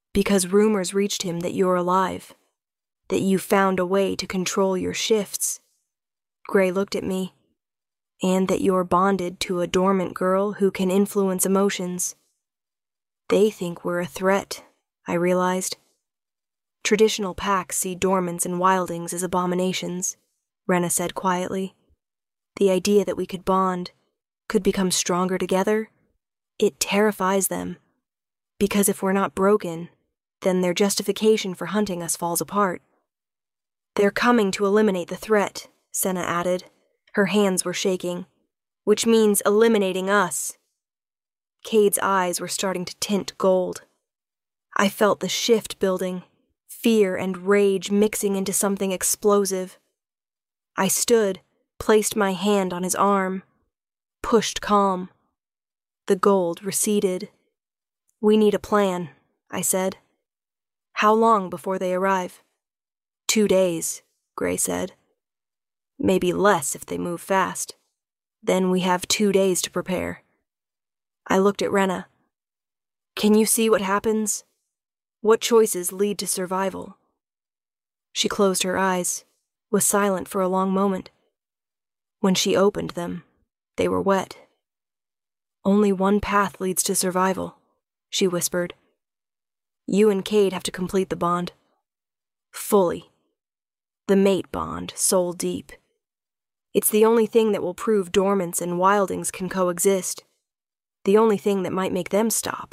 Because rumors reached him that you're alive, that you found a way to control your shifts. Gray looked at me. And that you're bonded to a dormant girl who can influence emotions. They think we're a threat, I realized. Traditional packs see dormants and wildings as abominations, Rena said quietly. The idea that we could bond, could become stronger together, it terrifies them. Because if we're not broken, then their justification for hunting us falls apart. They're coming to eliminate the threat, Senna added. Her hands were shaking, which means eliminating us. Cade's eyes were starting to tint gold. I felt the shift building, fear and rage mixing into something explosive. I stood, placed my hand on his arm, pushed calm. The gold receded. We need a plan, I said. How long before they arrive? Two days, Gray said. Maybe less if they move fast. Then we have two days to prepare. I looked at Rena. Can you see what happens? What choices lead to survival? She closed her eyes, was silent for a long moment. When she opened them, they were wet. Only one path leads to survival, she whispered. You and Cade have to complete the bond. Fully. The mate bond, soul deep. It's the only thing that will prove dormants and wildings can coexist. The only thing that might make them stop.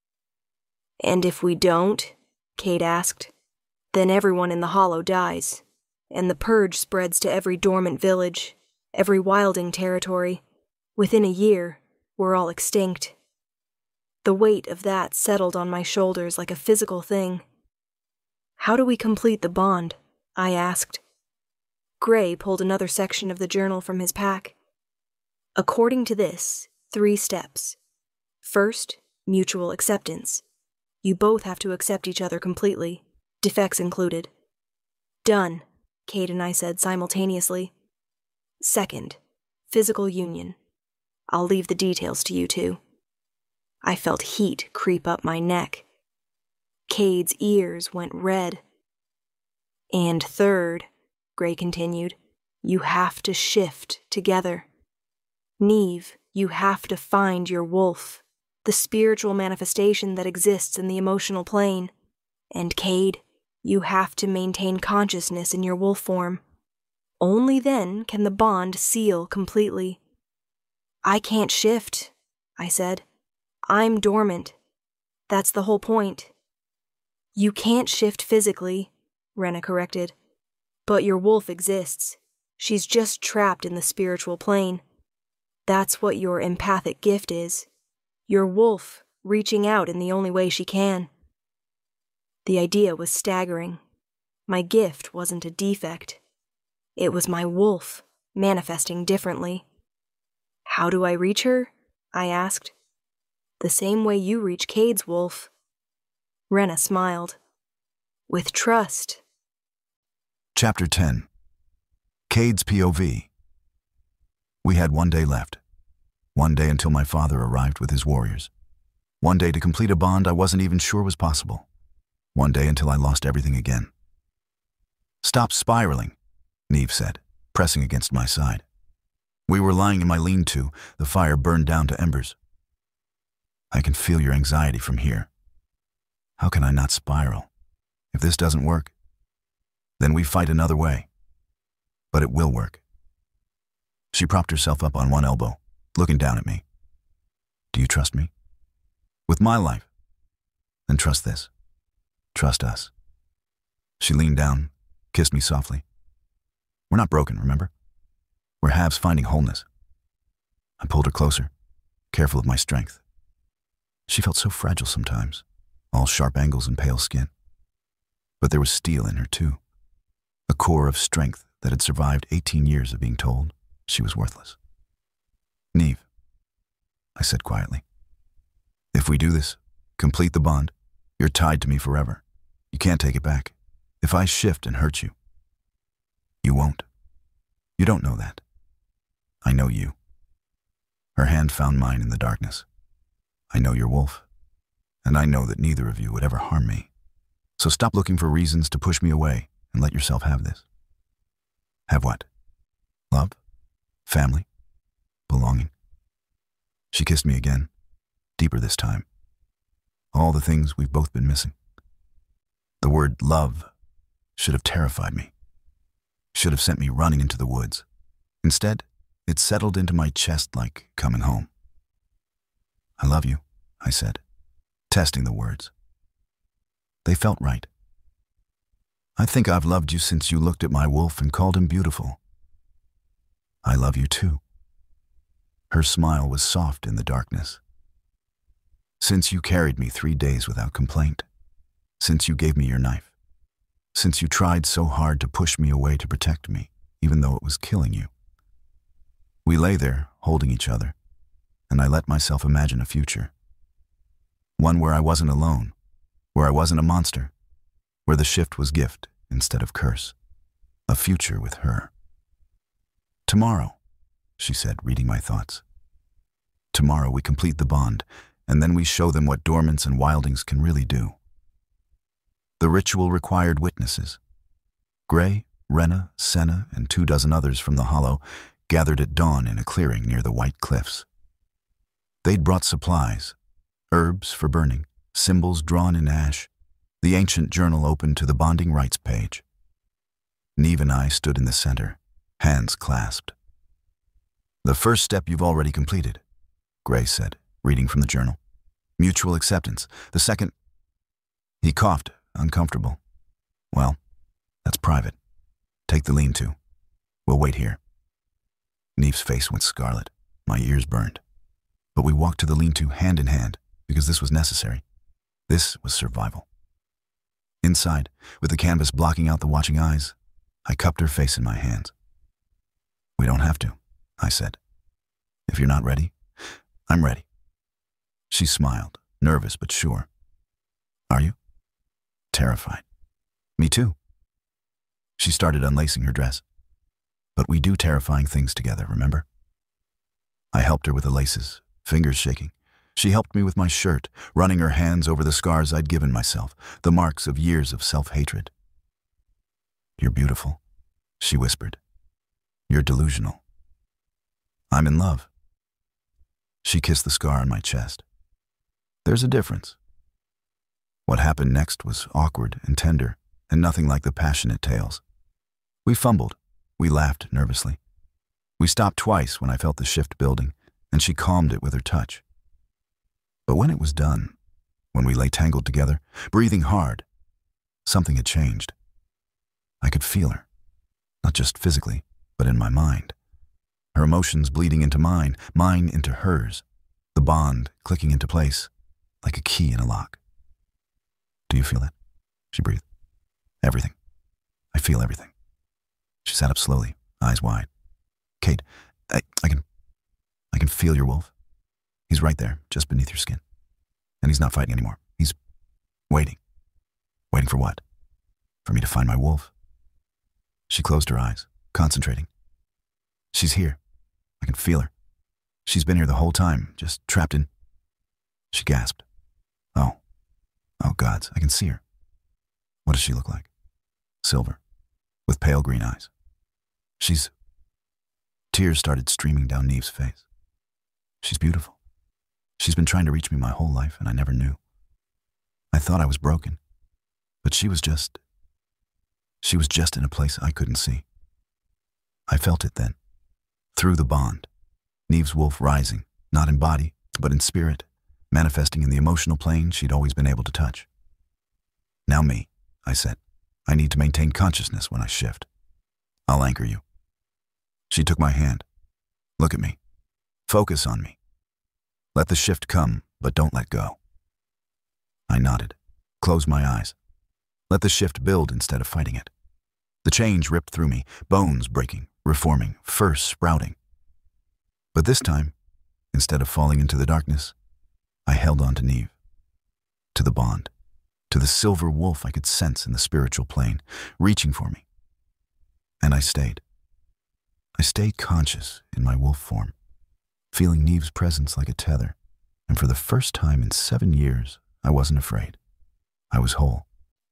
And if we don't, Cade asked, then everyone in the Hollow dies, and the purge spreads to every dormant village, every wilding territory. Within a year, we're all extinct. The weight of that settled on my shoulders like a physical thing. How do we complete the bond? I asked. Gray pulled another section of the journal from his pack. According to this, three steps. First, mutual acceptance. You both have to accept each other completely, defects included. Done, Cade and I said simultaneously. Second, physical union. I'll leave the details to you two. I felt heat creep up my neck. Cade's ears went red. And third, Gray continued, you have to shift together. Neve, you have to find your wolf, the spiritual manifestation that exists in the emotional plane. And Cade, you have to maintain consciousness in your wolf form. Only then can the bond seal completely. I can't shift, I said. I'm dormant. That's the whole point. You can't shift physically, Rena corrected. But your wolf exists. She's just trapped in the spiritual plane. That's what your empathic gift is. Your wolf reaching out in the only way she can. The idea was staggering. My gift wasn't a defect. It was my wolf, manifesting differently. How do I reach her? I asked. The same way you reach Cade's wolf. Rena smiled. With trust. Chapter ten. Cade's P O V. We had one day left. One day until my father arrived with his warriors. One day to complete a bond I wasn't even sure was possible. One day until I lost everything again. Stop spiraling, Neve said, pressing against my side. We were lying in my lean-to, the fire burned down to embers. I can feel your anxiety from here. How can I not spiral? If this doesn't work, then we fight another way. But it will work. She propped herself up on one elbow, looking down at me. Do you trust me? With my life? Then trust this. Trust us. She leaned down, kissed me softly. We're not broken, remember? We're halves finding wholeness. I pulled her closer, careful of my strength. She felt so fragile sometimes, all sharp angles and pale skin. But there was steel in her too, a core of strength that had survived eighteen years of being told she was worthless. Neve, I said quietly, if we do this, complete the bond, you're tied to me forever. You can't take it back. If I shift and hurt you, you won't. You don't know that. I know you. Her hand found mine in the darkness. I know your wolf, and I know that neither of you would ever harm me. So stop looking for reasons to push me away and let yourself have this. Have what? Love? Family? Belonging? She kissed me again, deeper this time. All the things we've both been missing. The word love should have terrified me, should have sent me running into the woods. Instead, it settled into my chest like coming home. I love you, I said, testing the words. They felt right. I think I've loved you since you looked at my wolf and called him beautiful. I love you too. Her smile was soft in the darkness. Since you carried me three days without complaint, since you gave me your knife, since you tried so hard to push me away to protect me, even though it was killing you. We lay there, holding each other, and I let myself imagine a future. One where I wasn't alone, where I wasn't a monster, where the shift was gift instead of curse. A future with her. Tomorrow, she said, reading my thoughts. Tomorrow we complete the bond, and then we show them what Dormants and Wildings can really do. The ritual required witnesses. Gray, Renna, Senna, and two dozen others from the Hollow gathered at dawn in a clearing near the White Cliffs. They'd brought supplies, herbs for burning, symbols drawn in ash, the ancient journal open to the bonding rites page. Neve and I stood in the center, hands clasped. The first step you've already completed, Gray said, reading from the journal. Mutual acceptance. The second... He coughed, uncomfortable. Well, that's private. Take the lean-to. We'll wait here. Neve's face went scarlet. My ears burned. But we walked to the lean-to hand in hand, because this was necessary. This was survival. Inside, with the canvas blocking out the watching eyes, I cupped her face in my hands. We don't have to, I said. If you're not ready, I'm ready. She smiled, nervous but sure. Are you? Terrified. Me too. She started unlacing her dress. But we do terrifying things together, remember? I helped her with the laces, fingers shaking. She helped me with my shirt, running her hands over the scars I'd given myself, the marks of years of self-hatred. You're beautiful, she whispered. You're delusional. I'm in love. She kissed the scar on my chest. There's a difference. What happened next was awkward and tender, and nothing like the passionate tales. We fumbled. We laughed nervously. We stopped twice when I felt the shift building, and she calmed it with her touch. But when it was done, when we lay tangled together, breathing hard, something had changed. I could feel her, not just physically, but in my mind. Her emotions bleeding into mine, mine into hers, the bond clicking into place, like a key in a lock. Do you feel that? She breathed. Everything. I feel everything. She sat up slowly, eyes wide. Kate, I, I can, I can feel your wolf. He's right there, just beneath your skin. And he's not fighting anymore. He's waiting. Waiting for what? For me to find my wolf. She closed her eyes, concentrating. She's here. I can feel her. She's been here the whole time, just trapped in... She gasped. Oh. Oh, gods, I can see her. What does she look like? Silver, with pale green eyes. She's... Tears started streaming down Neve's face. She's beautiful. She's been trying to reach me my whole life, and I never knew. I thought I was broken, but she was just... She was just in a place I couldn't see. I felt it then, through the bond. Neve's wolf rising, not in body, but in spirit, manifesting in the emotional plane she'd always been able to touch. Now me, I said. I need to maintain consciousness when I shift. I'll anchor you. She took my hand. Look at me. Focus on me. Let the shift come, but don't let go. I nodded, closed my eyes. Let the shift build instead of fighting it. The change ripped through me, bones breaking, reforming, fur sprouting. But this time, instead of falling into the darkness, I held on to Neve, to the bond, to the silver wolf I could sense in the spiritual plane, reaching for me. And I stayed. I stayed conscious in my wolf form, feeling Neve's presence like a tether, and for the first time in seven years, I wasn't afraid. I was whole.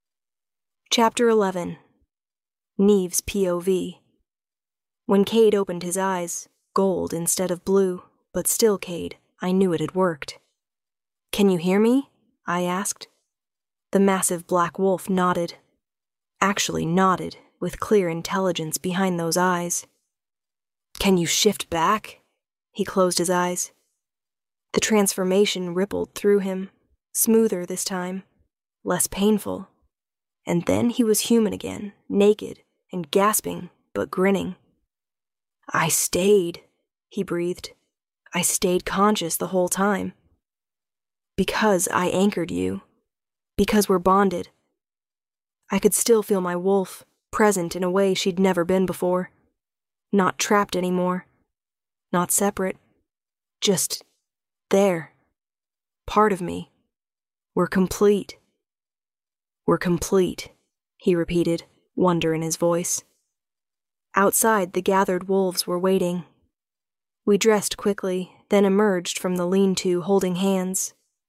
Chapter eleven. Neve's P O V. When Cade opened his eyes, gold instead of blue, but still Cade, I knew it had worked. "Can you hear me?" I asked. The massive black wolf nodded. Actually nodded, with clear intelligence behind those eyes. "Can you shift back?" He closed his eyes. The transformation rippled through him, smoother this time, less painful. And then he was human again, naked and gasping, but grinning. "I stayed," he breathed. "I stayed conscious the whole time. Because I anchored you. Because we're bonded." I could still feel my wolf, present in a way she'd never been before. Not trapped anymore. Not separate. Just there. Part of me. We're complete. "We're complete," he repeated, wonder in his voice. Outside, the gathered wolves were waiting. We dressed quickly, then emerged from the lean-to holding hands.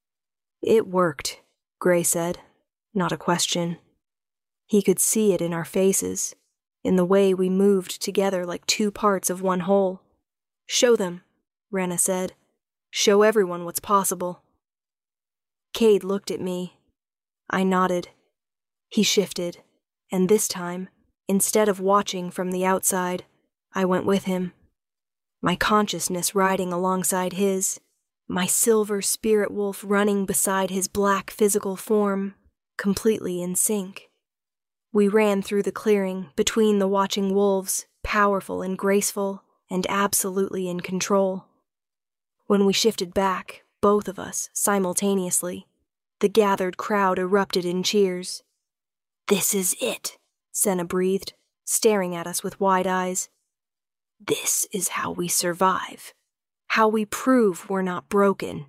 "It worked," Gray said, not a question. He could see it in our faces, in the way we moved together like two parts of one whole. "Show them," Rena said. "Show everyone what's possible." Cade looked at me. I nodded. He shifted, and this time, instead of watching from the outside, I went with him. My consciousness riding alongside his, my silver spirit wolf running beside his black physical form, completely in sync. We ran through the clearing, between the watching wolves, powerful and graceful, and absolutely in control. When we shifted back, both of us, simultaneously, the gathered crowd erupted in cheers. "This is it," Senna breathed, staring at us with wide eyes. "This is how we survive, how we prove we're not broken."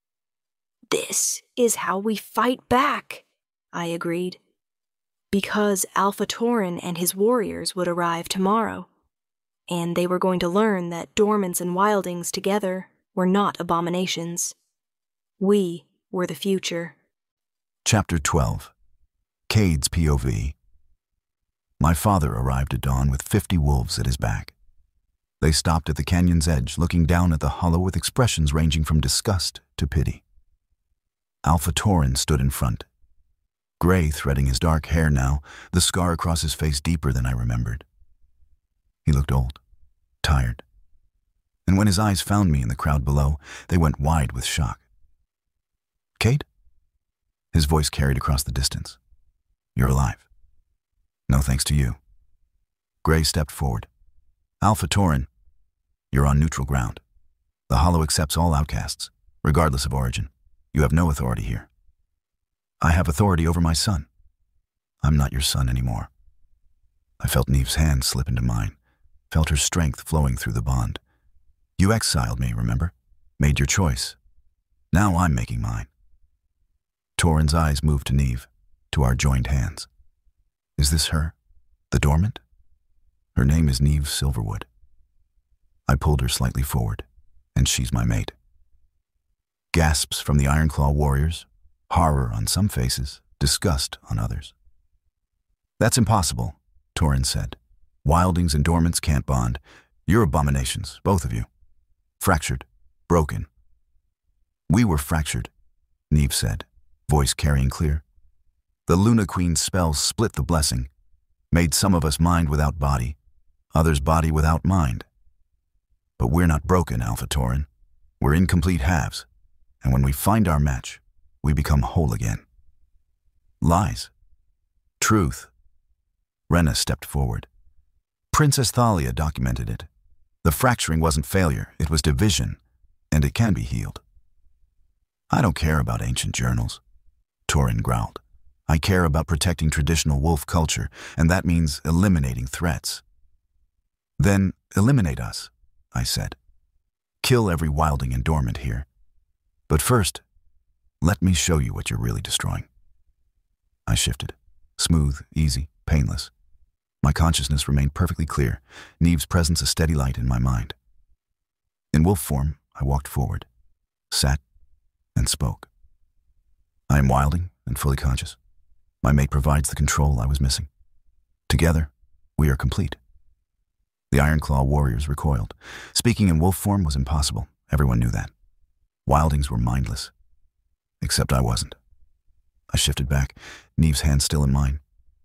"This is how we fight back," I agreed. Because Alpha Tauren and his warriors would arrive tomorrow, and they were going to learn that dormants and wildings together were not abominations. We were the future. Chapter twelve. Cade's P O V. My father arrived at dawn with fifty wolves at his back. They stopped at the canyon's edge, looking down at the hollow with expressions ranging from disgust to pity. Alpha Tauren stood in front. Gray threading his dark hair now, the scar across his face deeper than I remembered. He looked old, tired. And when his eyes found me in the crowd below, they went wide with shock. "Cade?" His voice carried across the distance. "You're alive." "No thanks to you." Gray stepped forward. "Alpha Tauren, you're on neutral ground. The Hollow accepts all outcasts, regardless of origin. You have no authority here." "I have authority over my son." "I'm not your son anymore." I felt Neve's hand slip into mine, felt her strength flowing through the bond. "You exiled me, remember? Made your choice. Now I'm making mine." Tauren's eyes moved to Neve, to our joined hands. "Is this her? The dormant?" "Her name is Neve Silverwood." I pulled her slightly forward, and she's my mate. Gasps from the Ironclaw warriors, horror on some faces, disgust on others. "That's impossible," Tauren said. "Wildings and dormants can't bond. You're abominations, both of you. Fractured, broken." "We were fractured," Neve said, voice carrying clear. "The Luna Queen's spell split the blessing, made some of us mind without body, others body without mind. But we're not broken, Alpha Tauren. We're incomplete halves, and when we find our match, we become whole again." "Lies. Truth." Rena stepped forward. "Princess Thalia documented it. The fracturing wasn't failure, it was division, and it can be healed." "I don't care about ancient journals," Tauren growled. "I care about protecting traditional wolf culture, and that means eliminating threats." "Then eliminate us," I said. "Kill every wilding and dormant here. But first, let me show you what you're really destroying." I shifted. Smooth, easy, painless. My consciousness remained perfectly clear, Neve's presence a steady light in my mind. In wolf form, I walked forward, sat, and spoke. I am Wilding and fully conscious. My mate provides the control I was missing. Together, we are complete. The Ironclaw warriors recoiled. Speaking in wolf form was impossible. Everyone knew that. Wildings were mindless. Except I wasn't. I shifted back, Neve's hand still in mine.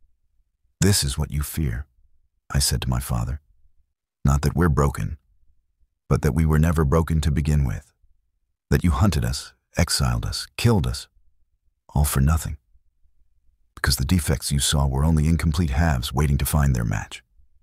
This is what you fear, I said to my father. Not that we're broken, but that we were never broken to begin with. That you hunted us, exiled us, killed us, all for nothing. Because the defects you saw were only incomplete halves waiting to find their match.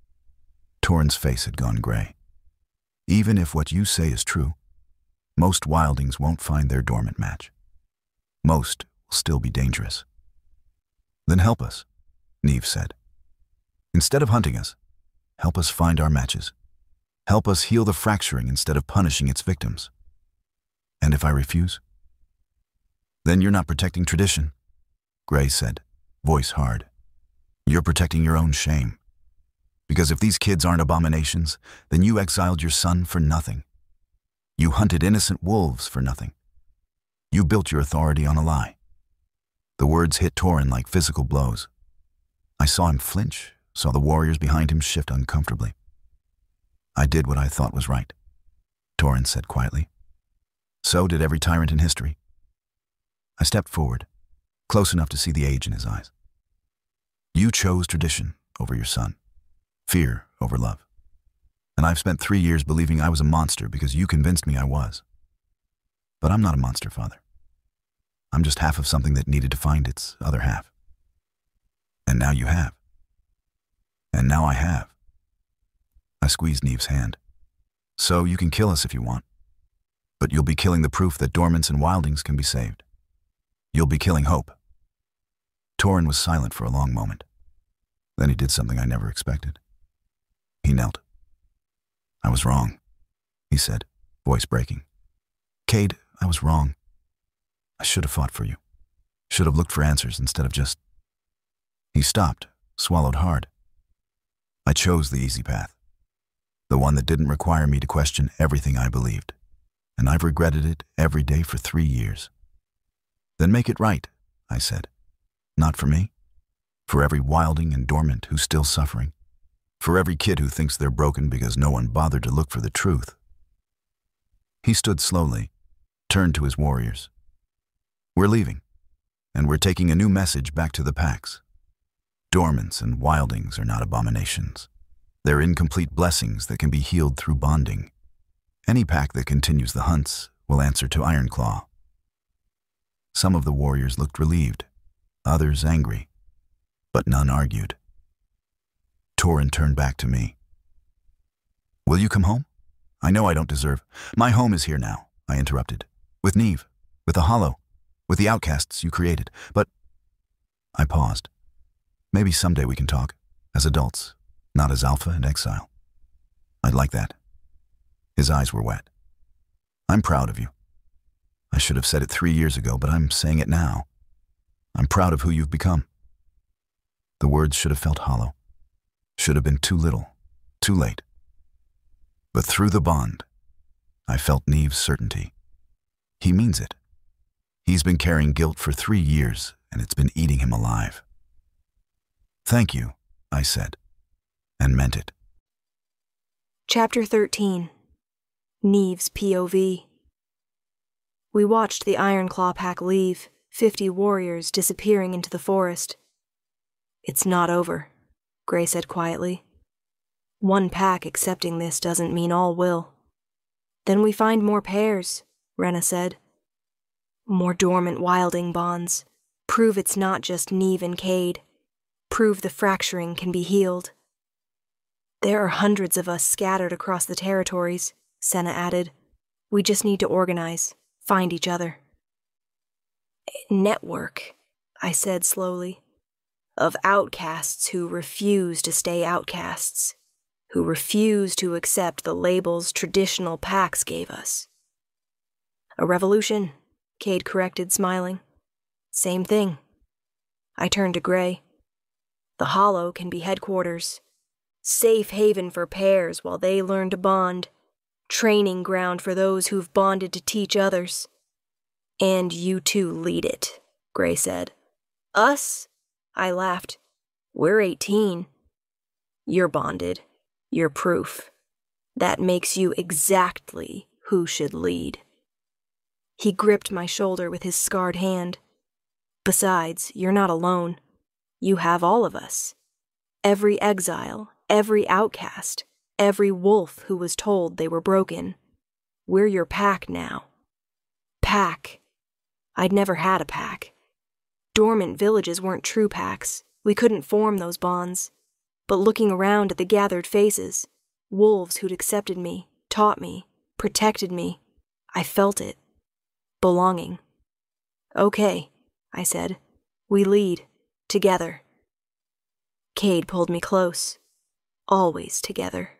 Torin's face had gone gray. Even if what you say is true, most Wildings won't find their dormant match. Most will still be dangerous. Then help us, Neve said. Instead of hunting us, help us find our matches. Help us heal the fracturing instead of punishing its victims. And if I refuse? Then you're not protecting tradition, Gray said, voice hard. You're protecting your own shame. Because if these kids aren't abominations, then you exiled your son for nothing. You hunted innocent wolves for nothing. You built your authority on a lie. The words hit Torin like physical blows. I saw him flinch, saw the warriors behind him shift uncomfortably. I did what I thought was right, Torin said quietly. So did every tyrant in history. I stepped forward, close enough to see the age in his eyes. You chose tradition over your son, fear over love. And I've spent three years believing I was a monster because you convinced me I was. But I'm not a monster, Father. I'm just half of something that needed to find its other half. And now you have. And now I have. I squeezed Neve's hand. So you can kill us if you want. But you'll be killing the proof that Dormants and Wildings can be saved. You'll be killing hope. Torin was silent for a long moment. Then he did something I never expected. He knelt. I was wrong, he said, voice breaking. Cade, I was wrong. I should have fought for you. Should have looked for answers instead of just... He stopped, swallowed hard. I chose the easy path. The one that didn't require me to question everything I believed. And I've regretted it every day for three years. Then make it right, I said. Not for me. For every Wilding and Dormant who's still suffering. For every kid who thinks they're broken because no one bothered to look for the truth. He stood slowly, turned to his warriors. We're leaving, and we're taking a new message back to the packs. Dormants and Wildings are not abominations. They're incomplete blessings that can be healed through bonding. Any pack that continues the hunts will answer to Ironclaw. Some of the warriors looked relieved, others angry, but none argued. Torin turned back to me. Will you come home? I know I don't deserve... My home is here now, I interrupted. With Neve, with the Hollow, with the outcasts you created. But... I paused. Maybe someday we can talk, as adults, not as Alpha and Exile. I'd like that. His eyes were wet. I'm proud of you. I should have said it three years ago, but I'm saying it now. I'm proud of who you've become. The words should have felt hollow. Should have been too little, too late. But through the bond, I felt Neve's certainty. He means it. He's been carrying guilt for three years, and it's been eating him alive. Thank you, I said, and meant it. Chapter thirteen. Neve's P O V. We watched the Ironclaw pack leave, fifty warriors disappearing into the forest. It's not over, Gray said quietly. One pack accepting this doesn't mean all will. Then we find more pairs, Rena said. More dormant Wilding bonds. Prove it's not just Neve and Cade. Prove the fracturing can be healed. There are hundreds of us scattered across the territories, Senna added. We just need to organize, find each other. Network, I said slowly, of outcasts who refuse to stay outcasts, who refuse to accept the labels traditional packs gave us. A revolution, Cade corrected, smiling. Same thing. I turned to Gray. The Hollow can be headquarters. Safe haven for pairs while they learn to bond. Training ground for those who've bonded to teach others. And you two lead it, Gray said. Us? I laughed. We're eighteen. You're bonded. You're proof. That makes you exactly who should lead. He gripped my shoulder with his scarred hand. Besides, you're not alone. You have all of us. Every exile, every outcast, every wolf who was told they were broken. We're your pack now. Pack. I'd never had a pack. Dormant villages weren't true packs. We couldn't form those bonds. But looking around at the gathered faces, wolves who'd accepted me, taught me, protected me, I felt it. Belonging. Okay, I said. We lead. Together. Cade pulled me close. Always together.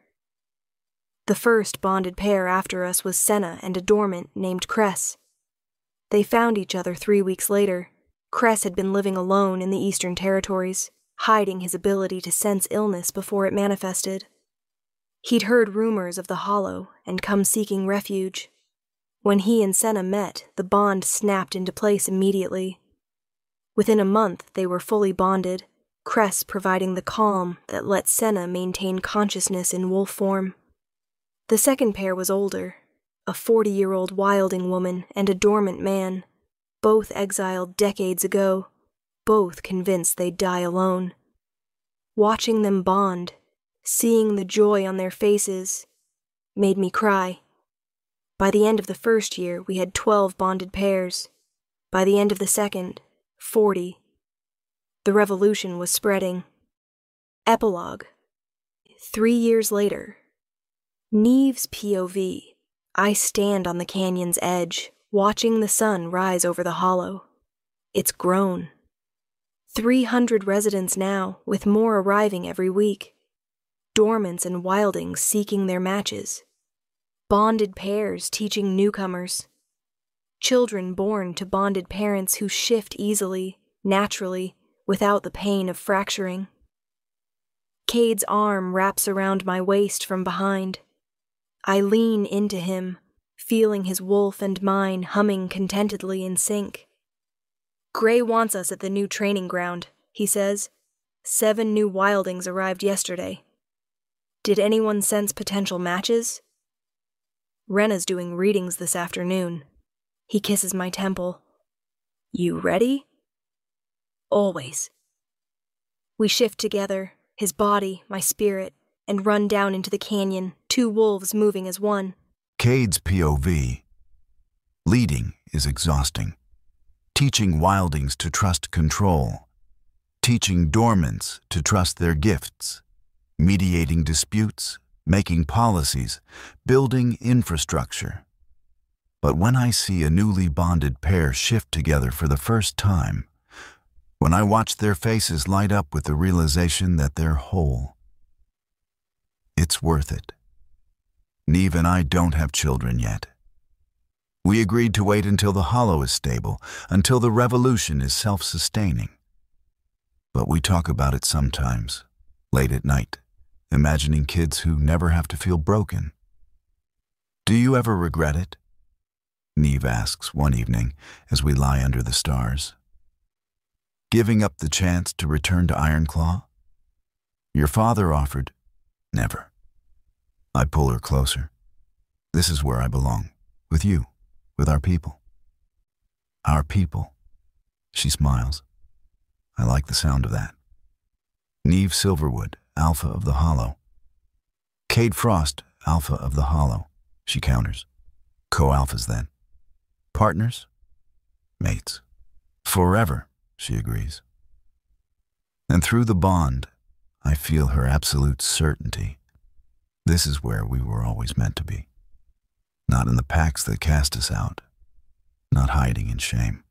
The first bonded pair after us was Senna and a dormant named Cress. They found each other three weeks later. Cress had been living alone in the Eastern Territories, hiding his ability to sense illness before it manifested. He'd heard rumors of the Hollow and come seeking refuge. When he and Senna met, the bond snapped into place immediately. Within a month, they were fully bonded, Cress providing the calm that let Senna maintain consciousness in wolf form. The second pair was older, a forty-year-old wilding woman and a dormant man, both exiled decades ago, both convinced they'd die alone. Watching them bond, seeing the joy on their faces, made me cry. By the end of the first year, we had twelve bonded pairs. By the end of the second, forty. The revolution was spreading. Epilogue. Three years later. Neve's P O V. I stand on the canyon's edge, watching the sun rise over the hollow. It's grown. Three hundred residents now, with more arriving every week. Dormants and wildings seeking their matches. Bonded pairs teaching newcomers. Children born to bonded parents who shift easily, naturally, without the pain of fracturing. Cade's arm wraps around my waist from behind. I lean into him, feeling his wolf and mine humming contentedly in sync. Gray wants us at the new training ground, he says. Seven new wildings arrived yesterday. Did anyone sense potential matches? Rena's doing readings this afternoon. He kisses my temple. You ready? Always. We shift together, his body, my spirit, and run down into the canyon, two wolves moving as one. Cade's P O V. Leading is exhausting. Teaching wildings to trust control. Teaching dormants to trust their gifts. Mediating disputes, making policies, building infrastructure. But when I see a newly bonded pair shift together for the first time, when I watch their faces light up with the realization that they're whole, it's worth it. Neve and I don't have children yet. We agreed to wait until the Hollow is stable, until the revolution is self-sustaining. But we talk about it sometimes, late at night, imagining kids who never have to feel broken. Do you ever regret it? Neve asks one evening as we lie under the stars. Giving up the chance to return to Ironclaw? Your father offered. Never. I pull her closer. This is where I belong. With you. With our people. Our people. She smiles. I like the sound of that. Neve Silverwood, Alpha of the Hollow. Cade Frost, Alpha of the Hollow. She counters. Co-alphas then. Partners? Mates. Forever, she agrees. And through the bond, I feel her absolute certainty. This is where we were always meant to be. Not in the packs that cast us out. Not hiding in shame.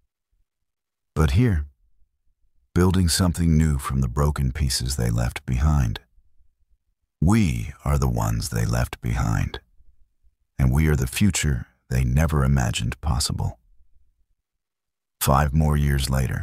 But here, building something new from the broken pieces they left behind. We are the ones they left behind. And we are the future they never imagined possible. Five more years later.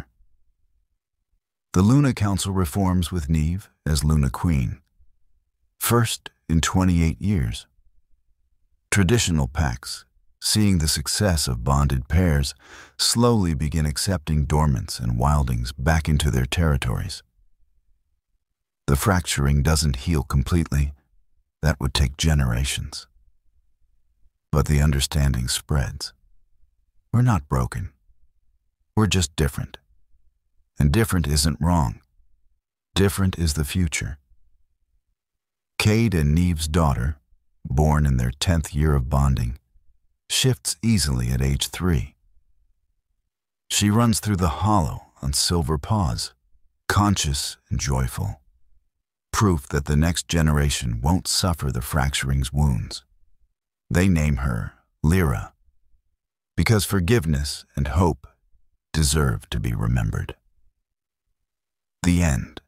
The Luna Council reforms with Neve as Luna Queen. First in twenty-eight years. Traditional packs, seeing the success of bonded pairs, slowly begin accepting dormants and wildings back into their territories. The fracturing doesn't heal completely. That would take generations. But the understanding spreads. We're not broken. We're just different. And different isn't wrong. Different is the future. Cade and Neve's daughter, born in their tenth year of bonding, shifts easily at age three. She runs through the hollow on silver paws, conscious and joyful. Proof that the next generation won't suffer the fracturing's wounds. They name her Lyra, because forgiveness and hope deserve to be remembered. The end.